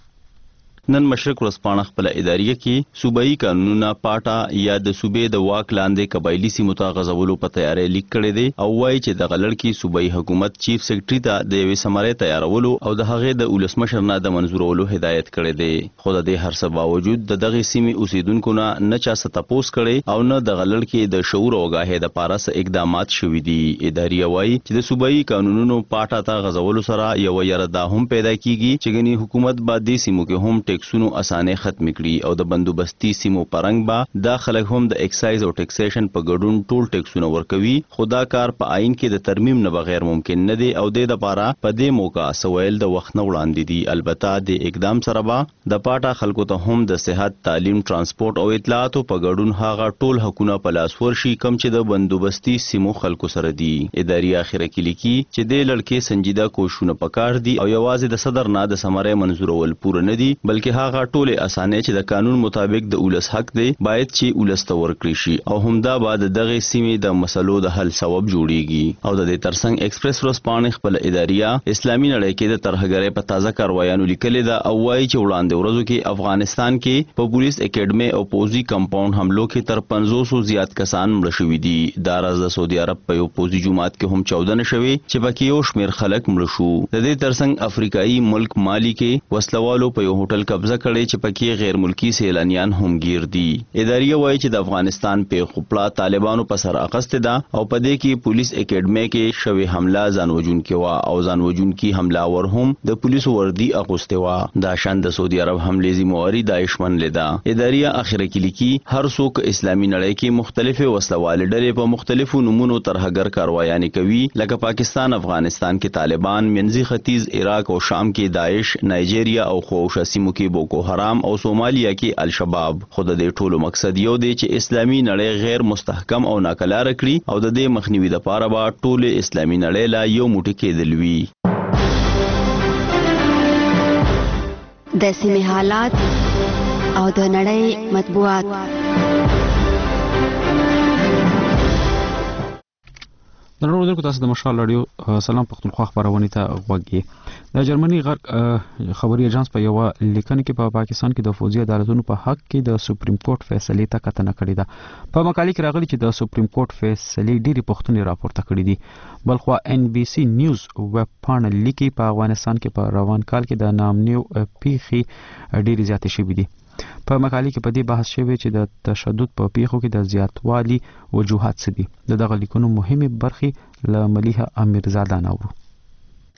نن مشرق ورځپاڼه خپل اداریه کې صوبایي قانونونه پاټا یا د صوبې د واک لاندې قبایلی سیمو ته غځولو په تیاری لیک کړی دی او وایي چې د غلړ کې صوبایي حکومت چیف سیکریټري ته د یوې سمارې تیارولو او د هغې د ولسمشر نه د منظورولو هدایت کړی دی. خو د دې هر څه باوجود د دغه سیمې اوسیدونکو نه چا څه تپوس کړي او نه د غلړ کې د شعور او آګاهۍ د پاره څه اقدامات شوي دي. اداریه وایي چې د صوبایي قانونونو پاټا ته غځولو سره یو یره دا هم پیدا کیږي چې ګني حکومت به د سیمو کې هم ټیکسونو اسانه ختم کړي او د بندوبستي سیمو پرنګ با دا خلک هم د ایکسایز او ټیکسیشن په ګډون ټول ټیکسونه ورکوي. خدا کار په آئین کې د ترمیم نه بغیر ممکن نه دی او د لپاره په دې موقع سویل د وخت نه وړاندې دي. البته د اقدام سره با د پاټا خلکو ته هم د صحت، تعلیم، ترانسپورت او اطلاعاتو په ګډون هغه ټول حقونه په لاس ورشي کم چې د بندوبستي سیمو خلکو سره دي. اداري اخره کې لیکي چې د لړکې سنجیده کوششونه پکار دي او یوازې د صدر نه د سمارې منظورول پوره نه دي بلکې هغه ټول اسانه چې د قانون مطابق د اولس حق دی باید چې اولس ته ورکړي شي او همدا بعد دغه سیمې د مسلو د حل سبب جوړیږي. او د دې ترڅنګ ایکسپریس ورځپاڼه خپل اداریه اسلامي نړۍ کې د ترهګرۍ په تازه کاروایانو لیکلې ده او وایي چې وړاندې ورځو کې افغانستان کې په پولیس اکیډمي او پوزي کمپاوند حملو کې تر 500 زیات کسان مړه شوي دي. دا راز د سعودي عرب په یو پوزي جماعت کې هم 14 نشوي چې پکې یو شمیر خلک مړه شو. د دې ترڅنګ افریقایي ملک مالی کې وسلوالو په یو هوټل قبضه کړی چې پکې غیر ملکی سیلانیان هم گیر دي. اداریه وایي چې د افغانستان په خپل طالبانو په سر اخسته ده او په دې کې پولیس اکیډمي کې شوی حمله ځانوجون کې وا او ځانوجون کې حمله ور هم د پولیسو وردی اغوسته وا. دا شان د سعودي عرب حمله ذمہواری داعش من لیدا. اداریه اخره کې لیکي هر څوک اسلامي نړۍ کې مختلفه وسلوال ډلې په مختلفو نمونو ترهګر کاروایانې کوي لکه پاکستان، افغانستان کې طالبان، منځي ختیځ، عراق او شام کې داعش، نایجیریا او خوشا سیمو کې بوکو حرام او سومالیا کې الشباب. خود د ټولو مقصد یو دی چې اسلامي نړۍ غیر مستحکم او ناکلار کړي او د دې مخنیوي لپاره به ټول اسلامي نړۍ لا یو موټی کېدل وي. د سیمې حالات او د نړۍ مطبوعات. درنو ودونکو تاسو د مشال رادیو سلام پښتونخوا خبرونه ته غوږی. د جرمني غرب خبري اژانس په یو لیکنه کې په پاکستان کې د فوزي عدالتونو په حق کې د سپریم کورټ فیصله ته کتنه کړې ده. په مقاله کې راغلي چې د سپریم کورټ فیصله ډېری پوښتنې راپورته کړې دي. بلخوا ان بي سي نیوز ویب پاڼه لیکي په افغانستان کې په روان کال کې د نامنیو پیښې ډېری زیاتې شوې دي. په مقاله کې په دې بحث شوی چې د تشدد په پیښو کې د زیاتوالي وجوهات څه دي. دغه لیکونو مهمه برخې له ملیحه امیرزاده نورو.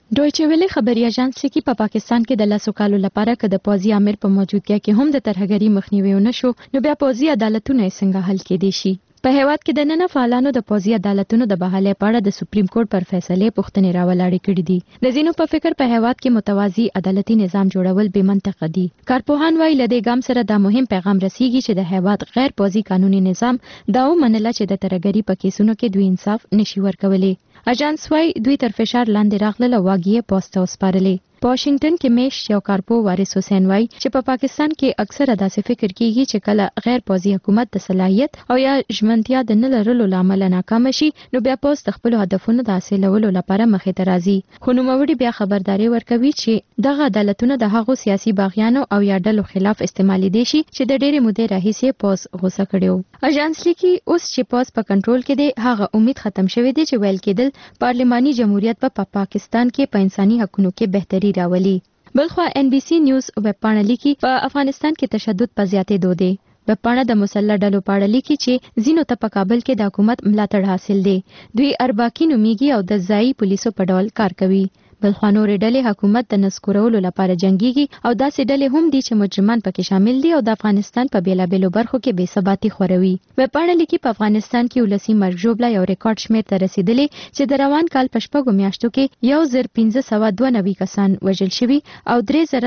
ډویچه ویلې خبري اژانس لیکي په پاکستان کې د لاسو کالو لپاره که د پوځي امر په موجودګۍ کې هم د ترهګري مخنیوي ونشو نو بیا پوځي عدالتونه څنګه حل کېدي شي. په هیواد کې د نن فعالانو د پوځي عدالتونو د بحالۍ په اړه د سپریم کورټ پر فیصلې پوښتنې راولاړې کړې دي. د ځینو په فکر په هیواد کې متوازی عدالتي نظام جوړول بې منطقه دي. کارپوهان وايي له دې ګام سره دا مهم پیغام رسیږي چې د هیواد غیر پوځي قانوني نظام دا ومنله چې د ترهګري په کیسونو کې دوی انصاف نشي ورکولی. اژانس وايي دوی تر فشار لاندې راغله او واګي پوسټ وسپارلې. په واشنگټن کې میش یو کارپو وارث حسین وايي چې په پاکستان کې اکثره داسې فکر کیږي چې کله غیر پوځي حکومت د صلاحیت او یا ژمنتیا د نه لرلو لامل ناکام شي نو بیا پوسټ خپل هدفونو د حاصلولو لپاره مخې ته راځي. خو نوموړي بیا خبرداري ورکوي چې دغه عدالتونه د هغو سیاسي باغیانو او یا ډلو خلاف استعمالي دي شي چې د ډېرې مودې راهیسې پوز غوسه کړیو. اژانس لیکي اوس چې پوز په کنټرول کې دی هغه امید ختم شوی دی چې ویل کېدل پارلماني جمهوریت په پاکستان کې په انساني حقوقو کې بهتري راولي. بلخوا NBC نیوز ویب پاڼه لیکي په افغانستان کې تشدد په زیاتېدو دی. ویب پاڼه د مسلح ډلو په اړه لیکي چې ځینو ته په کابل کې د حکومت ملاتړ حاصل دی. دوی ارباکي نومیږي او د ځایي پولیسو په ډول کار کوي. بلخوا نورې ډلې حکومت د نسکورولو لپاره جنګيږي او داسې ډلې هم دي چې مجرمان پکې شامل دي او د افغانستان په بیلابېلو برخو کې بې ثباتي خوروي. ویب پاڼه لیکي په افغانستان کې ولسي مرګ ژوبله یو ریکارډ شمېر ته رسیدلی چې د روان کال په شپږو میاشتو کې 1592 کسان وژل شوي او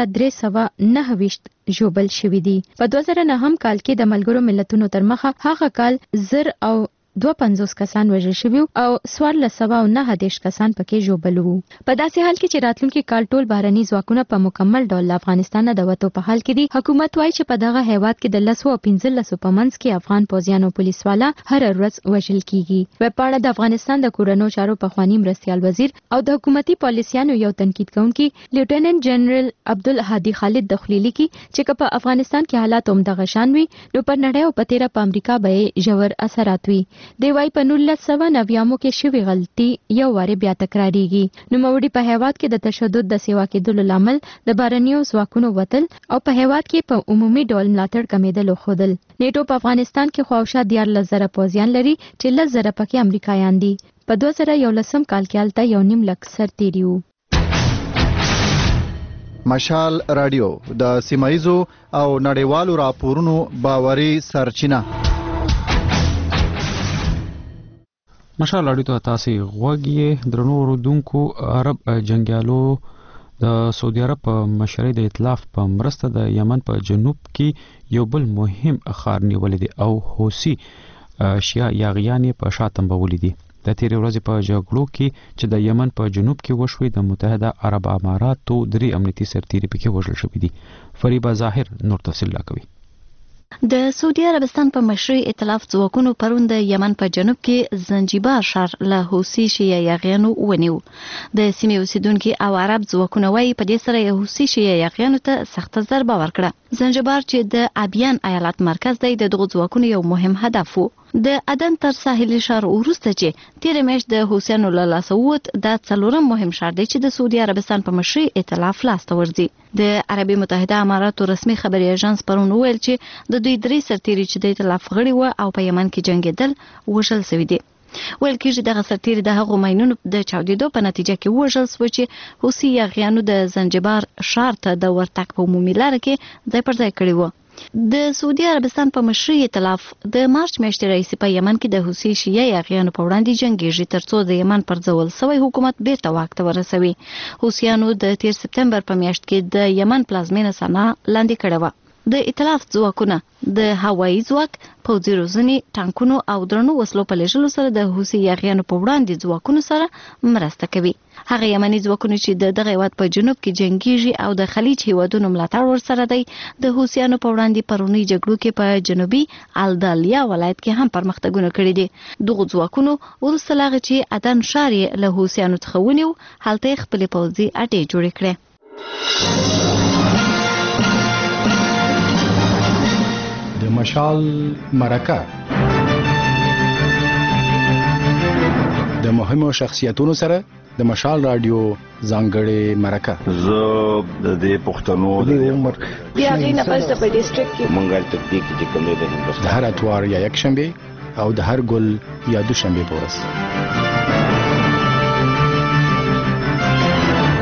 3329 ژوبل شوي دي. په 2009 کال کې د ملګرو ملتونو تر مخه هغه کال 1000 او 52 کسان وژل شوي او 1409 کسان پکې ژوبل وو. په داسې حال کې چې راتلونکي کال ټول بهرني ځواکونه په مکمل ډول افغانستان د وټو په حال کې دي. حکومت وايي چې په دغه هیواد کې د 10 او 15 په منځ کې افغان پوځیان او پولیسوالا هر ورځ وژل کیږي. ویب پاڼه د افغانستان د کورونو چارو پخوانی مرستیال وزیر او د حکومتي پالیسیانو یو تنقید کوونکی لیفټیننټ جنرال عبدالهادي خالد دخلیلی کی چې په افغانستان کې حالات هم دغه شان وي نو پر نړۍ او په تیره په امریکا به ژور اثرات وي. دی وايي په 1990 کې شوې غلطي یو واره بیا تکراریږي. نوموړي په هیواد کې د تشدد د سیوا کېدلو لامل د بهرنیو ځواکونو وتل او په هیواد کې په عمومي ډول ملاتړ کمیدل خودل. نیټو په افغانستان کې خواوشا 14,000 پوځیان لري چې 10,000 پکې امریکایان دي. په 2011 کال کې هلته 1.5 لک سرتیري وو. مشال رادیو د سیمایزو او نړیوالو راپورونو باوري سرچینه. مشال اړیدو تاسو غوږی درنو اوردونکو عرب جنگیالو د سعودي عرب په مشرۍ د ائتلاف په مرسته د یمن په جنوب کې یو بل مهم ښار نیولې دي او حوثي شیا یاغیان په شاتم بولې دي. د تیرې ورځې په جګړو کې چې د یمن په جنوب کې وشوي د متحده عرب اماراتو 3 امنیتي سرتیري پکې وژل شوي دي. فریبا ظاهر نور تفصیل راکوي. د سعودي عربستان په مشرۍ ائتلاف ځواکونو پرون د یمن په جنوب کې زنجبار ښار له حوثي شیعه یاغیانو ونیو. د سیمې اوسیدونکو او عرب ځواکونه وايي په دې سره حوثي شیعه یاغیانو ته سخته ضربه ورکړه. زنجبار چې د ابیان ایالت مرکز دی د دغو ځواکونو یو مهم هدف وو. د عدن تر ساحلي ښار وروسته چې تیر میاشت د حوثیانو له لاسه ووت دا څلورم مهم ښار دی چې د سعودي عربستان په مشرۍ ائتلاف لاسته ورځي. د عربي متحده اماراتو رسمي خبري اژانس پرون ویل چې د دوی 3 سرتیري چې د ائتلاف غړي و او په یمن کې جنگیدل وژل شوي دي. ویل کېږي دغه سرتیري د هغو ماینونو د چاودېدو په نتیجه کې وژل شوي چې حوثي یاغیانو د زنجبار ښار ته د ورتګ په عمومي لاره کې ځای پر ځای کړی و. د سعودي عربستان په مشرۍ ائتلاف د مارچ میاشتې راهیسې په یمن کې د حوثي شیعه یاغیانو په وړاندې جنګیږي ترڅو د یمن پر ځول شوی حکومت بیرته واک ته ورسوي. حوثیانو د 13 سپتمبر په میاشت کې د یمن پلازمینه سنا لاندې کړې وه. د ائتلاف ځواکونه د هوایي ځواک، پوځي روزنې، ټانکونو او درنو وسلو په لېږلو سره د حوثي یاغیانو په وړاندې ځواکونو سره مرسته کوي. هغه یمني ځواکونه چې د دغه هیواد په جنوب کې جنګیږي او د خلیج هیوادونو ملاتړ ورسره دی د حوثیانو په وړاندې پرونی جګړو کې په جنوبي الدالیا ولایت کې هم پرمختګونه کړي دي. دغه ځواکونو وروسته لا چې عدن ښار یې له حوثیانو څخه ونیو هلته خپلې پوځي اډې جوړې کړې. د مشال مرکه د مهمو شخصیتونو سره د مشال رادیو ځانګړې مرکه. زه د دې پښتنو د عمر بیا غي نه پس په ډیسټریکټ کې منګل تکتیک چې کوم دی د هندوستان د هر اتوار یا یک شنبه او د هر ګل یا دوشنبه پورس.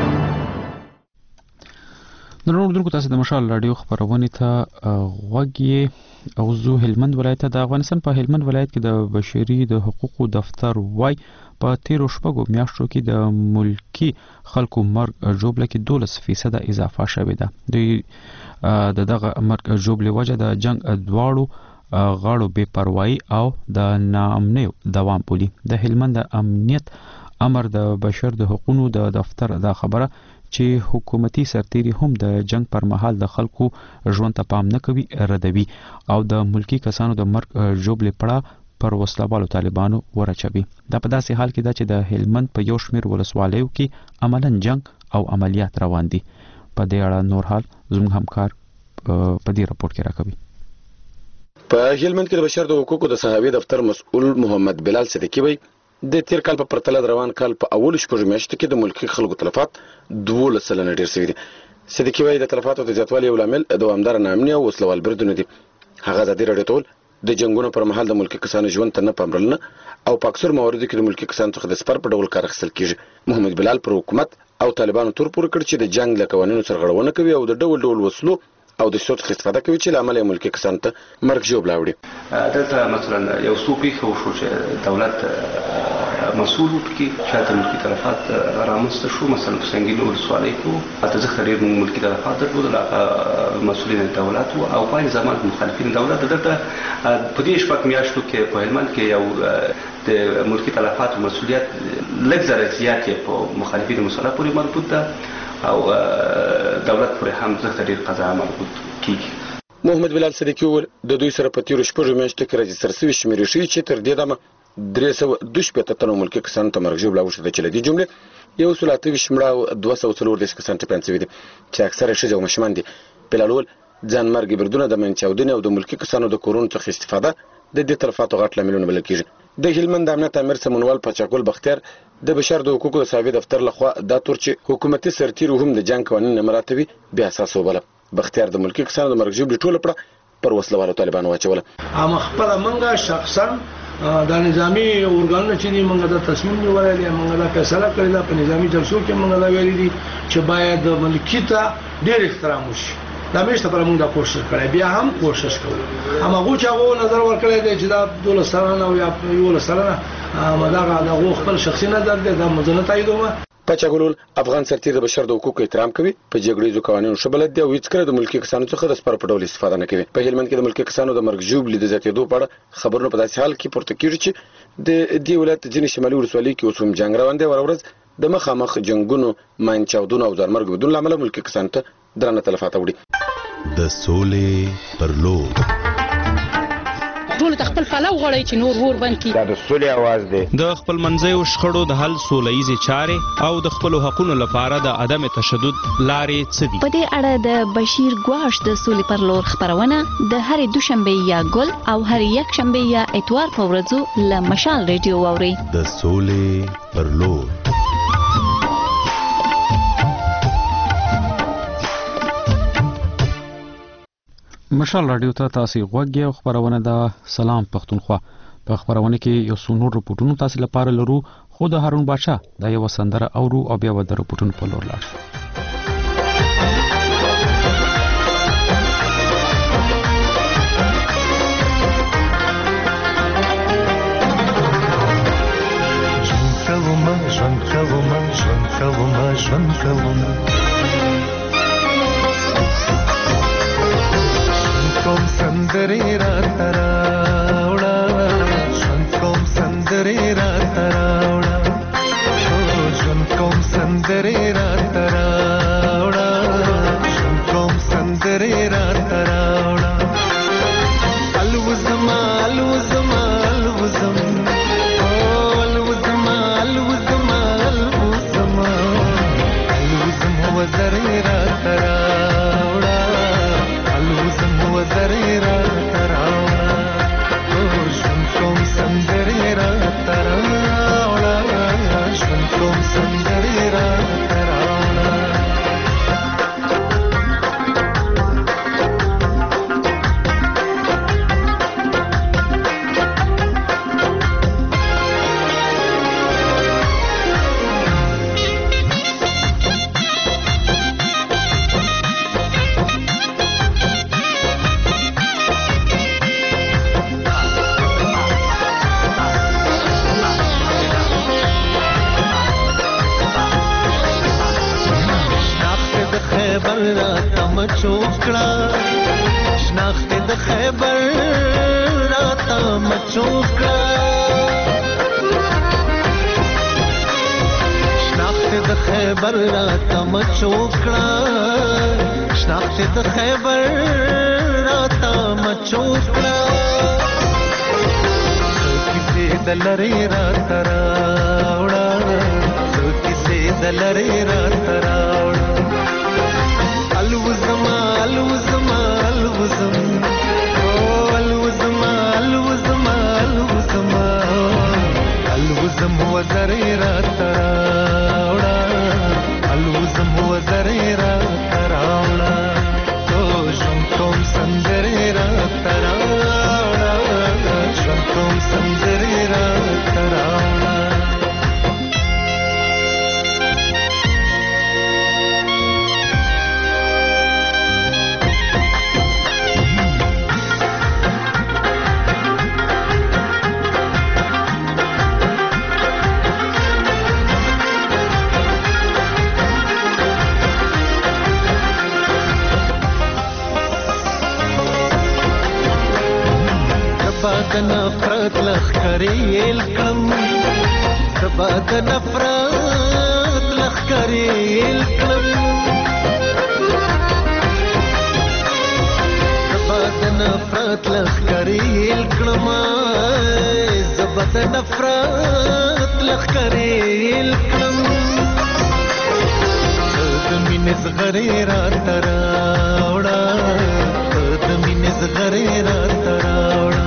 نن اوردونکو تاسو د مشال رادیو خبرونه ته غوږی او زو هلمند ولایت د افغانستان په هلمند ولایت کې د بشري د حقوقو دفتر وای په 13 شپږو میاشتو کې د ملکی خلکو مرګ جوړل کې 12% اضافه شوې ده دغه مرګ جوړل وجه د جنگ دواړو غاړو بے پروايي او د ناامنۍ دوام بولی د هلمند امنیت امر د بشر د حقوقو د دفتر دا خبره چې حکومتي سرتيري هم د جنگ پر مهال د خلکو ژوند ته پام نه کوي ردوي او د ملکی کسانو د مرګ جوړل پړه پر وسلوالو طالبانو ورچوي دا په داسې حال کې ده چې د هلمند په یو شمېر ولسوالیو کې عملاً جنگ او عملیات روان دي په دې اړه نور حال زموږ همکار په دې راپور کې راکوي په هلمند کې د بشر د حقوقو د صحابي دفتر مسؤل محمد بلال صدیقی وایي د تیر کال په پرتله روان کال په اول شپږ میاشتو کې د ملکی خلکو تلفات 12% ډیر شوي دي صدیقی وایي د تلفاتو د زیاتوالي یو لامل دوامدار ناامني او وسلوال بریدونه دي هغه د راډیو ټول د جنگونو پر مهال د ملکی کسانو ژوند ته نه پاملرنه او په اکثر مواردو کې د ملکی کسانو څخه د سپر په ډول کار اخیستل کیږي محمد بلال پر حکومت او طالبانو تور پور کړ چې د جنگ له قوانینو سرغړونه کوي او د ډول ډول وسلو او د شوت استفاده کوي چې لامل ملکی کسانو ته مرګ جوړ لاوړي دلته مثلا یو صوفي خو شو چې دولت مسؤل کې شاته ملکی تلفات رامنځته شو مثلا په سنگینو ولسوالۍ کې اته ځکه ډېر ملکی تلفات درلودل مسؤلین دولت او په زمان مخالفین دولت دلته په دې شپږ میاشتو کې په هلمند کې یو د ملکی تلفات مسؤلیت لږ زره زیات په مخالفین مسله پورې مربوط ده او دولت پر هم زخت ډیر قضا مربوط کیږي محمد بلال صدیقی ول د دوی سره په تیر شپږ میاشتو کې رجستر شوی شمیرې شي چې تر دې دمه 312 تنو ملکی کسان ته مرګ جوړ لاوښته چې لدی جمله یو سلاته شمړه 240 کسان ته پنځوي دي چې اکثره شجو مشمان دي بلال ول ځان مرګ بردونه د منچاودنه او د ملکی کسانو د کورونو څخه استفاده د دې تلفاتو غټ لاملونه بل کیږي د هلمند امنیت امیر سمونوال پچاکول بختیار د بشر د حقوقو د صحابي دفتر لخوا دا تور چې حکومتي سرتیرو هم د جنگ قوانین مراتبي بیا اساس وبله بختیار د ملکی کسانو د مرګ جوړ ټوله پړه پر وسلوالو طالبانو واچوله اما خپل منګه شخصا د نظامی اورګانونه چې دی منګه د تصمیم نیولای دی منګه د فیصله کړی دا په نظامی جلسو کې منګه دا ویلي دي چې باید د ملکی ته ډیر احترام وشي دا مېشته پر موږ د کوشش کړی بیا هم کوشش کوو اما غو چې هغه نظر ورکړی دی چې دا 12 سرانه او یا 11 سرانه مداغه د خپل شخصي نظر دی دا مزنه تاییدومه پچاګولول افغان سرتیر د بشر د حقوقو احترام کوي په جګړې قوانینو شبلت دی او هیڅ کله د ملکی کسانو څخه د سپر په ډول استفاده نه کوي په هلمند کې د ملکی کسانو د مرګ جوړ د زیاتېدو په اړه خبرونه په داسې حال کې پورته کیږي چې د دې ولایت ځینې شمالي ولسوالۍ کې اوس هم جنگ روان دی ورورځ د مخامخ جنگونو ماینچاودونو او ځانمرګ بدون لامل ملکی کسانو ته درنه تلفات وړي د سولې پر لور ټول خپل پلو غړی چې نور ور باندې دا د سولې आवाज دی د خپل منځیو شخړو د حل سولهیزي چارې او د خپل حقوقو لپاره د عدم تشدد لارې څه دي په دې اړه د بشیر ګواش د سولې پر لور خبرونه د هرې دوشنبه یا ګل او هرې یک شنبه یا اتوار په ورځو له مشال ریډیو اوري د سولې پر لور مشال رادیو ته تاسو غوږی او خبرونه د سلام پښتونخوا په خبرونه کې یو څو نور رپورټونه تاسو لپاره لرو خو د هارون بادشاه د یو سندره اورو او بیا د رپورټونو په لور لاړ سندري رات راوړه ژوند کوم سندري رات راوړه ژوند کوم سندري رات راوړه ژوند کوم سندري رات راوړه الوزما الوزما الوزم الوزما الوزما الوزما الوزم هو زري رات راوړه الوزم هو زري رات راوړه مچوکړه شناخت د خیبر راته مچوکړه شناخت د خیبر راته مچوکړه شناخت د خیبر راته مچوکړه کیسې د لری راته راوړه کیسې د لری راته راوړه الوزم الوزم الوزم الوزم الوزم الوزم الوزم وزرې راته راوړه الوزم وزرې راته راوړه ژوند کوم سندرې راته راوړه ژوند کوم سندرې راته راوړه د نفرت لخکرې کړم سبا د نفرت لخکرې کړم سبا د نفرت لخکرې کړم سبا د نفرت لخکرې کړم د مینې زغرې راته راوړه د مینې زغرې راته راوړه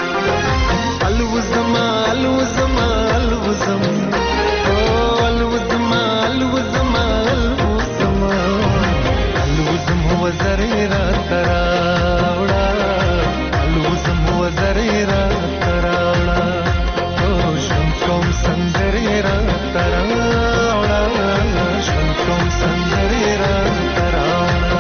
الوزم الوزم الوزم الوزم الوزم الوزم الوزم وزرې راته راوړه الوزم وزرې راته راوړه ژوند کوم سندرې راته راوړه ژوند کوم سندرې راته راوړه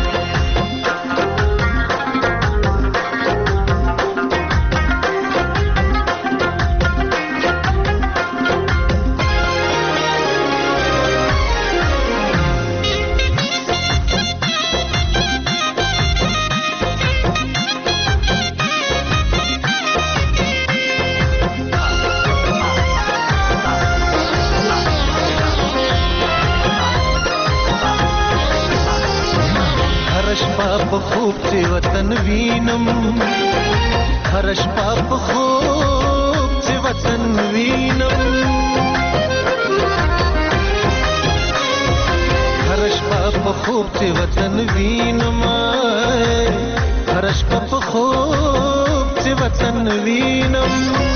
په خوب چې وطن وینم هر شپه په خوب چې وطن وینم هر شپه په خوب چې وطن وینم هر شپه په خوب چې وطن وینم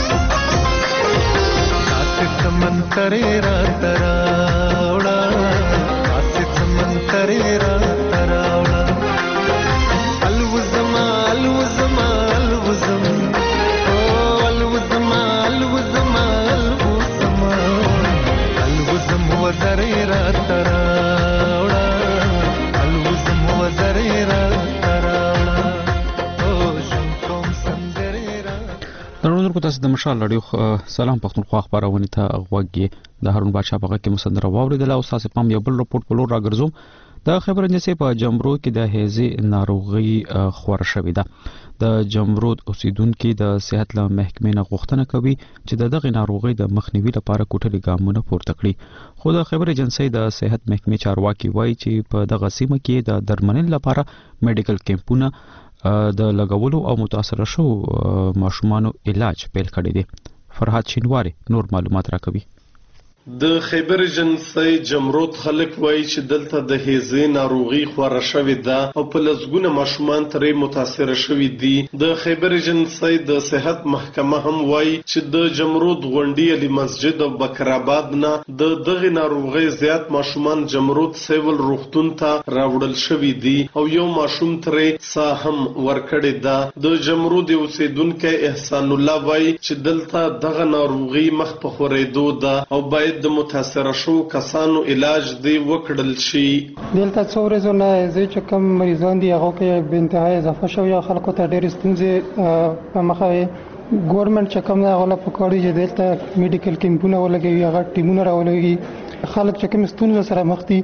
تاسې سمندرې راته راوړه تاسې سمندرې راته راوړه الوزم الوزم الوزم الوزم الوزم الوزم الوزم وزرې راته راوړه الوزم وزرې راته راوړه ژوند کوم سندرې راته. درنو تاسو د مشال رادیو سلام پښتونخوا خبرونه ته غوږی د هارون بادشاہ په کې مسندره واوریدل او تاسو پام یو بل رپورټ په لور راګرځوم. د خبر اجنسی په جمرو کې د هیزي ناروغي خور شوې ده. د جمرود اوسیدونکو د صحت له محکمې نه غوښتنه کوي چې دغه ناروغي د مخنیوي لپاره کوټلي ګامونه پورته کړي. خو د خبر اجنسی د صحت محکمې چارواکي وایي چې په دغه سیمه کې د درملنې لپاره میډیکل کیمپونه د لګولو او متاثر شو ماشومانو علاج پیل کړی دی. فرحات شینواری نور معلومات راکوي. د خیبر اجنسی جمرود خلک وایي چې دلته د هیزي ناروغي خوره شوې ده او په لږونه ماشومان ترې متاثر شوي دي. د خیبر اجنسی د صحت محکمه هم وایي چې د جمرود غونډي علي مسجد او بکرآباد نه د دغه ناروغي زیات ماشومان جمرود سیول روغتون ته راوړل شوي دي او یو ماشوم ترې ساه هم ورکړې ده. د جمرود اوسیدونکو احسان الله وایي چې دلته دغه ناروغي مخ په خورېدو ده او باید د متاثر شو کسانو علاج دی وکړل شي. دلته څو ورځې نه زه چې کوم مریضان دي هغه کې به انتهای اضافه شوی او خلکو ته ډېرې ستونزې په مخه ګورنمنت چې کوم نه غوړه پکړی چې دلته میډیکل کیمپونه ولګي هغه ټیمونه راولګي خلک چې کوم ستونزې سره مخ دي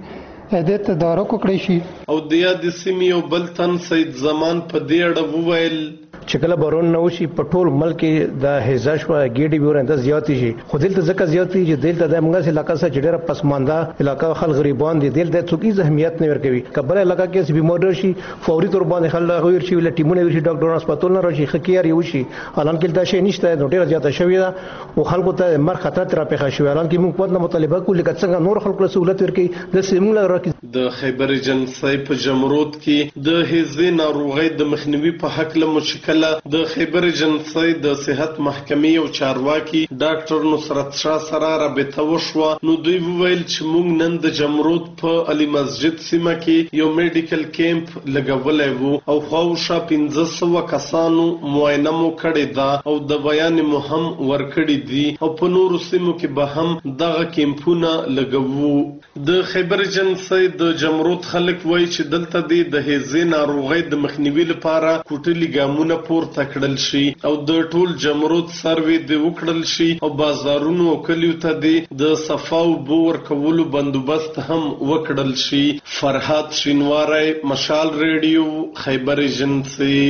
دې ته دارو کړی شي. او د یادې سیمې یو بل تن سید زمان په دې اړه وویل چې کله بارون نه وشي په ټول ملک د هزا شو ګېډي بیورنده زیاتې شي خو دلته ځکه زیاتې چې دلته د موږ علاقې سره چې ډېر پسمانده علاقې خلک غریبان دي دلته څوک اهمیت نه ورکوي کبل علاقې کې بیمار شي فوري تور باندې خلک غویر شي ول ټیمونه ورشي ډاکټر هسپتال نه راشي خکیار یو شي الان کې دا شی نشته نو ډېر زیاته شوی دا او خلکو ته مر خطر تر په شوی الان کې موږ په مطالبه کوو لکه څنګه نور خلکو له سہولت ورکړي د سیمونه راکې د خیبر جنسای په جمرود کې د هزې ناروغي د مخنیوي په حق له مشکله د خیبر جنسای د صحت محکمې او چارواکي ډاکټر نصرت شاه سره رابطه وشوه نو دوی وویل چې موږ نن د جمرود په علي مسجد سیمه کې یو میډیکل کیمپ لګولای وو او خواوشا 1500 کسانو معاینه مو کړې ده او د بیان مو هم ورکړې دي او په نورو سیمو کې به هم دغه کیمپونه لګوو د خیبر جنسای د جمرود خلک وایي چې دلته د هزې ناروغي د مخنیوي لپاره کوټلي ګامونه پورته کړل شي او د ټول جمرود سروي د وکړل شي او بازارونو او کلیو ته د صفاو بور کولو بندوبست هم وکړل شي. فرحات شینواری، مشال ریډیو، خیبر جنسي.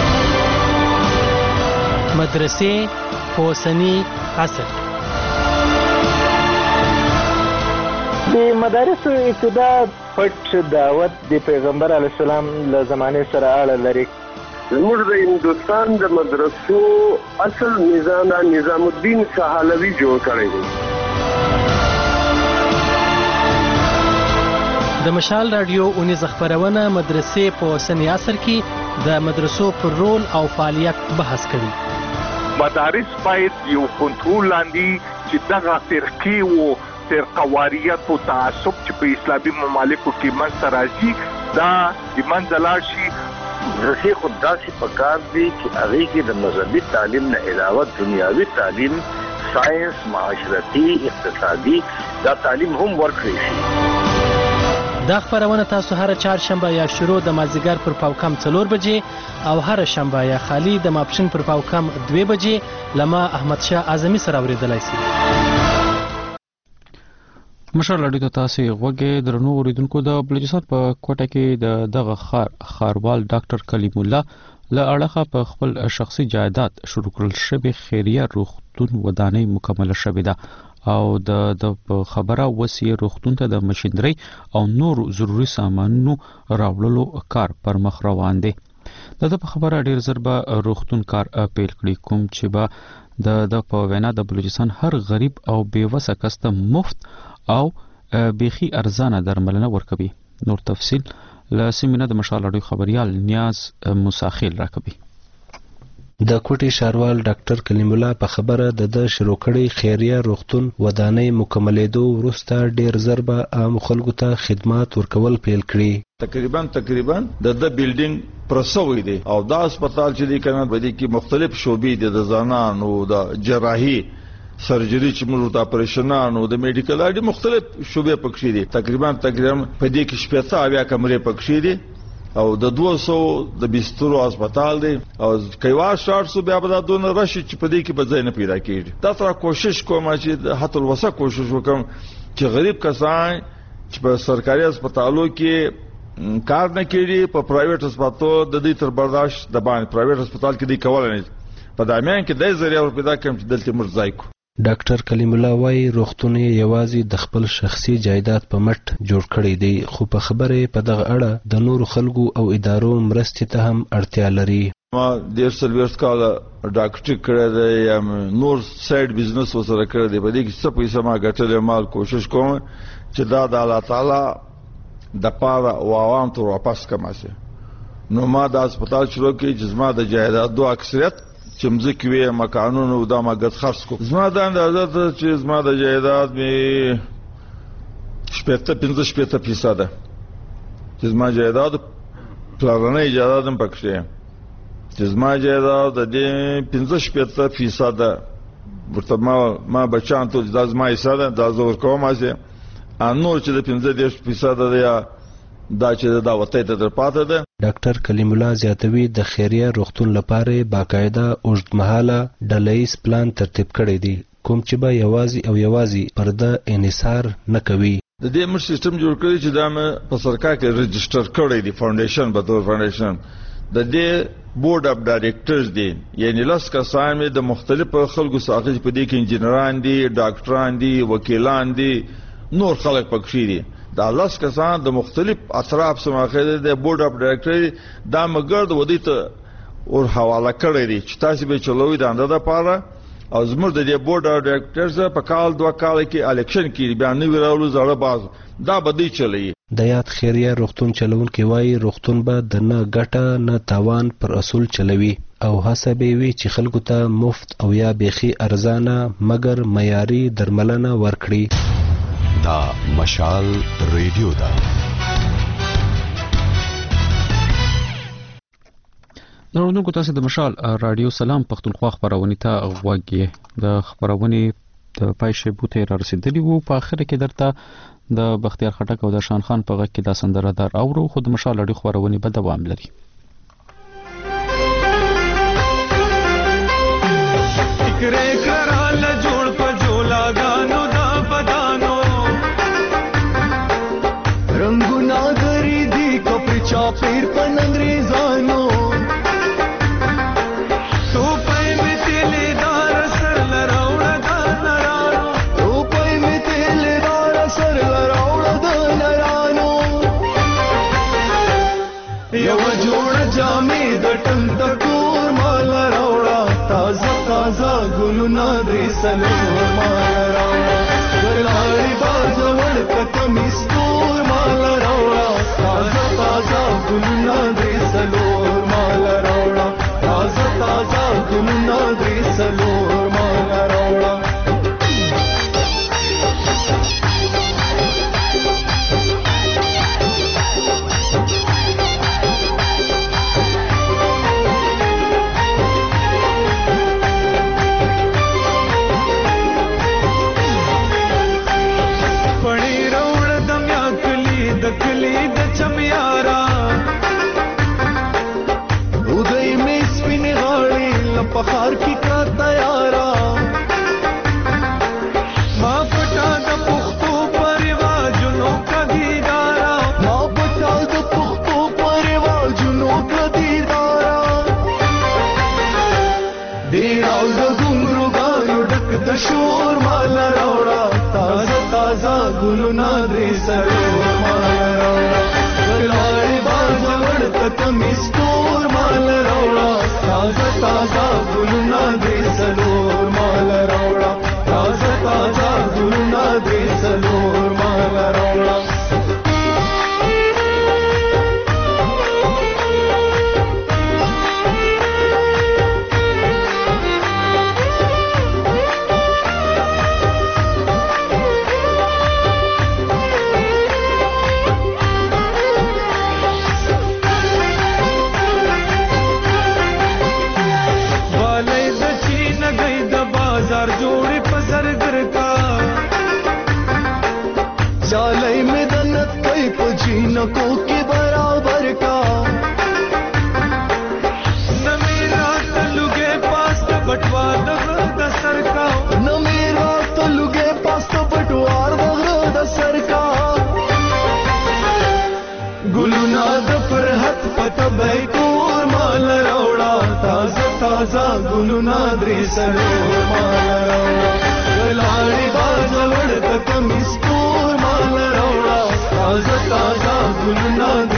مدرسې په اوسني عصر د مدارسو ابتدا پټ دعوت د پیغمبر علیه السلام له زمانې سره اړه لري. زموږ د هندوستان د مدرسو اصل نظام الدین سهالوي جوړ کړی دی. د مشال رادیو اونیز خبرونه مدرسې په اوسني عصر کې د مدرسو پر رول او فعالیت بحث کوي. مدارس باید یو کنټرول لاندې چې دغه فرقې او فرقواریت او تعصب چې په اسلامي ممالکو کې منځته راځي دا د منځه لاړ شي. مدرسې خود داسې پکار دي چې هغې کې د مذهبي تعلیم نه علاوه دنیاوي تعلیم ساینس معاشرتي اقتصادي دا تعلیم هم ورکړی شي. دا خبرونه تاسو هر چهارشنبه یا شروع د مازدیګر پر پاوکم 4 بجې او هر شنبه یا خالی د ماپښین پر پاوکم 2 بجې لما احمد شاه اعظمي سره اوریدلای شي. مشال راډیو ته تاسو غوږی درنو اوریدونکو د بلوچستان په کوټه کې دغه خاروال ډاکټر کلیم الله له اړخه په خپل شخصي جایداد شروع کړل شوی خیریه روغتون ودانۍ مکمله شوې ده او د خبره وسیه روغتون ته د ماشينري او نور ضروري سامانونو راوړلو کار پر مخ روان دی. د په خبره ډیر زر به روغتون کار پیل کړي کوم چې به د په وینا د بلوچستان هر غریب او بیوسه کس ته مفت او بیخي ارزانه درملنه ورکوي. نور تفصیل له سیمینه د مشال راډیو خبريال نیاز مساخیل راکوي. د کوټي شاروال ډاکټر کلیم الله په خبره د شروع کړي خیریه روغتون ودانۍ مکملېدو وروسته ډیر ضربه عام خلکو ته خدمات ورکول پیل کړي. تقریبا د بیلډینګ پرسوي دي او دا هسپتال چې دی کنه بدی کې مختلف شوبې دي د زنانو د جراحي سرجری چې موږ ته اپریشنانو د میډیکل اړ مختلف شوبې پکې دي. تقریبا په دې کې شپږ اویا کمرې پکې دي او د 200 د بسترو هسپتال دی او کایوا 400 بیا به دون راشي چې په دې کې به ځای نه پیدا کیږي. دا تر کوشش کوم چې حتی الوسه کوشش وکم چې غریب کسان چې په سرکاري هسپتالو کې کار نه کړي په پرایویټ هسپتال د دې تر برداشت د باندې پرایویټ هسپتال کې دی کول نه په دامیان کې د ذریعہ پیدا کوم چې دلته مرزای کو. ډاکټر کلیم الله وايي روغتون یوازې د خپل شخصي جایداد په مټ جوړ کړی دی خو په خبره په دغه اړه د نورو خلکو او ادارو مرستې ته هم اړتیا لري. ما ډیر سلويرس کاله ډاکټر کړی دی یا نور سایډ بزنس وسره کړی دی په دې کې څه پیسې ما ګټلې مال کوشش کوم چې دا د الله تعالی د پاره او عوام ته واپس کما شي. نو ما د هسپتال شروع کې جسمه د جایدادو اکثریت چې مزکه وي مکانونو د ماګت خرڅ کو. زما د اندازه چې زما د جایداد می 15% ده چې زما جایداد پلانونه جایداد هم پکې چې زما جایداد د 15% ده. ورته ما بچان ته د زما حصہ ده د زور کوم ازه انور چې د 15% ده یا دا چې دا وته ته پاتې ده. ډاکټر کلیم الله زیاتوي د خیریه روغتون لپاره باقاعده اوږدمهاله ډلهیز پلان ترتیب کړی دی کوم چې به یوازې پر د انحصار نه کوي. د دې موږ سیستم جوړ کړی چې دا مې په سرکار کې رجسټر کړی دی فاونډیشن به تور فاونډیشن د دې بورډ اف ډایریکټرز دی یعنی لاس کسان مې د مختلفو خلکو څخه په دې کې انجینران دي ډاکټران دي وکیلان دي نور خلک پکې دي دا لاس کسان د مختلف اطراف سماخه د بورډ اف ډایریکټر دا مګر د ودی ته اور حواله کړی دی چې تاسو به چلوي د انده لپاره او زموږ د دې بورډ اف ډایریکټرز په کال 2 کال کې الیکشن کې بیا نو ویراولو زړه باز دا بدی چلی د یاد خیریه روغتون چلونکي وایي روغتون به د نه ګټه نه تاوان پر اصول چلوي او هڅه به وي چې خلکو ته مفت او یا بیخي ارزانه مګر معیاري درملنه ورکړي. دا مشال ریډیو دا نوردونکو تاسو د مشال رادیو سلام پښتونخوا خبرونه ته غوږی د خبرونه د پایشه بوته را رسیدلی وو په اخر کې درته د بختیار خټک او د شان خان په غږ کې د سندره دار اورو خود مشال رادیو خبرونه به دوام لري. فکر کرال جوړ په جولا غانو دا بدانو رنگونه غری دی کپر چاپیر په انګریزانو سلور مال راوړه ګلاري بازوړ کتم استور مال راوړه تازه تازه ګلونه دې سلور مال راوړه تازه تازه ګلونه دې سلور مال راوړه पखार की का तैयारा माँ पटा द पुख्तो परिवाजुनों का दीदारा माँ पटा द पुख्तो परिवाजुनों का दीदारा देराव द घुंगरू गायो डक द शोर माला रावड़ा ताजा ताजा गुलुना दे सरोर माला रावड़ा गलाड़ी बाजवड़ तकम स्टोर माला रावड़ा ताजा ताजा गुलुना दे सलोर माल रावड़ा ताजा ताजा गुलुना दे सलोर माल रावड़ा को के बराबर का न मेरा तलुगे पास तो बटवा द सर का न मेरा तलुगे पास तो बटवार द सर का गुलुना द फरहत पत बैकोर माल रावड़ा ताजा ताजा गुलुना द्रे सरोर माल रावड़ा गलाड़ी बाजवड़ तक मिस्कोर माल रावड़ा ताजा ताजा गुलुना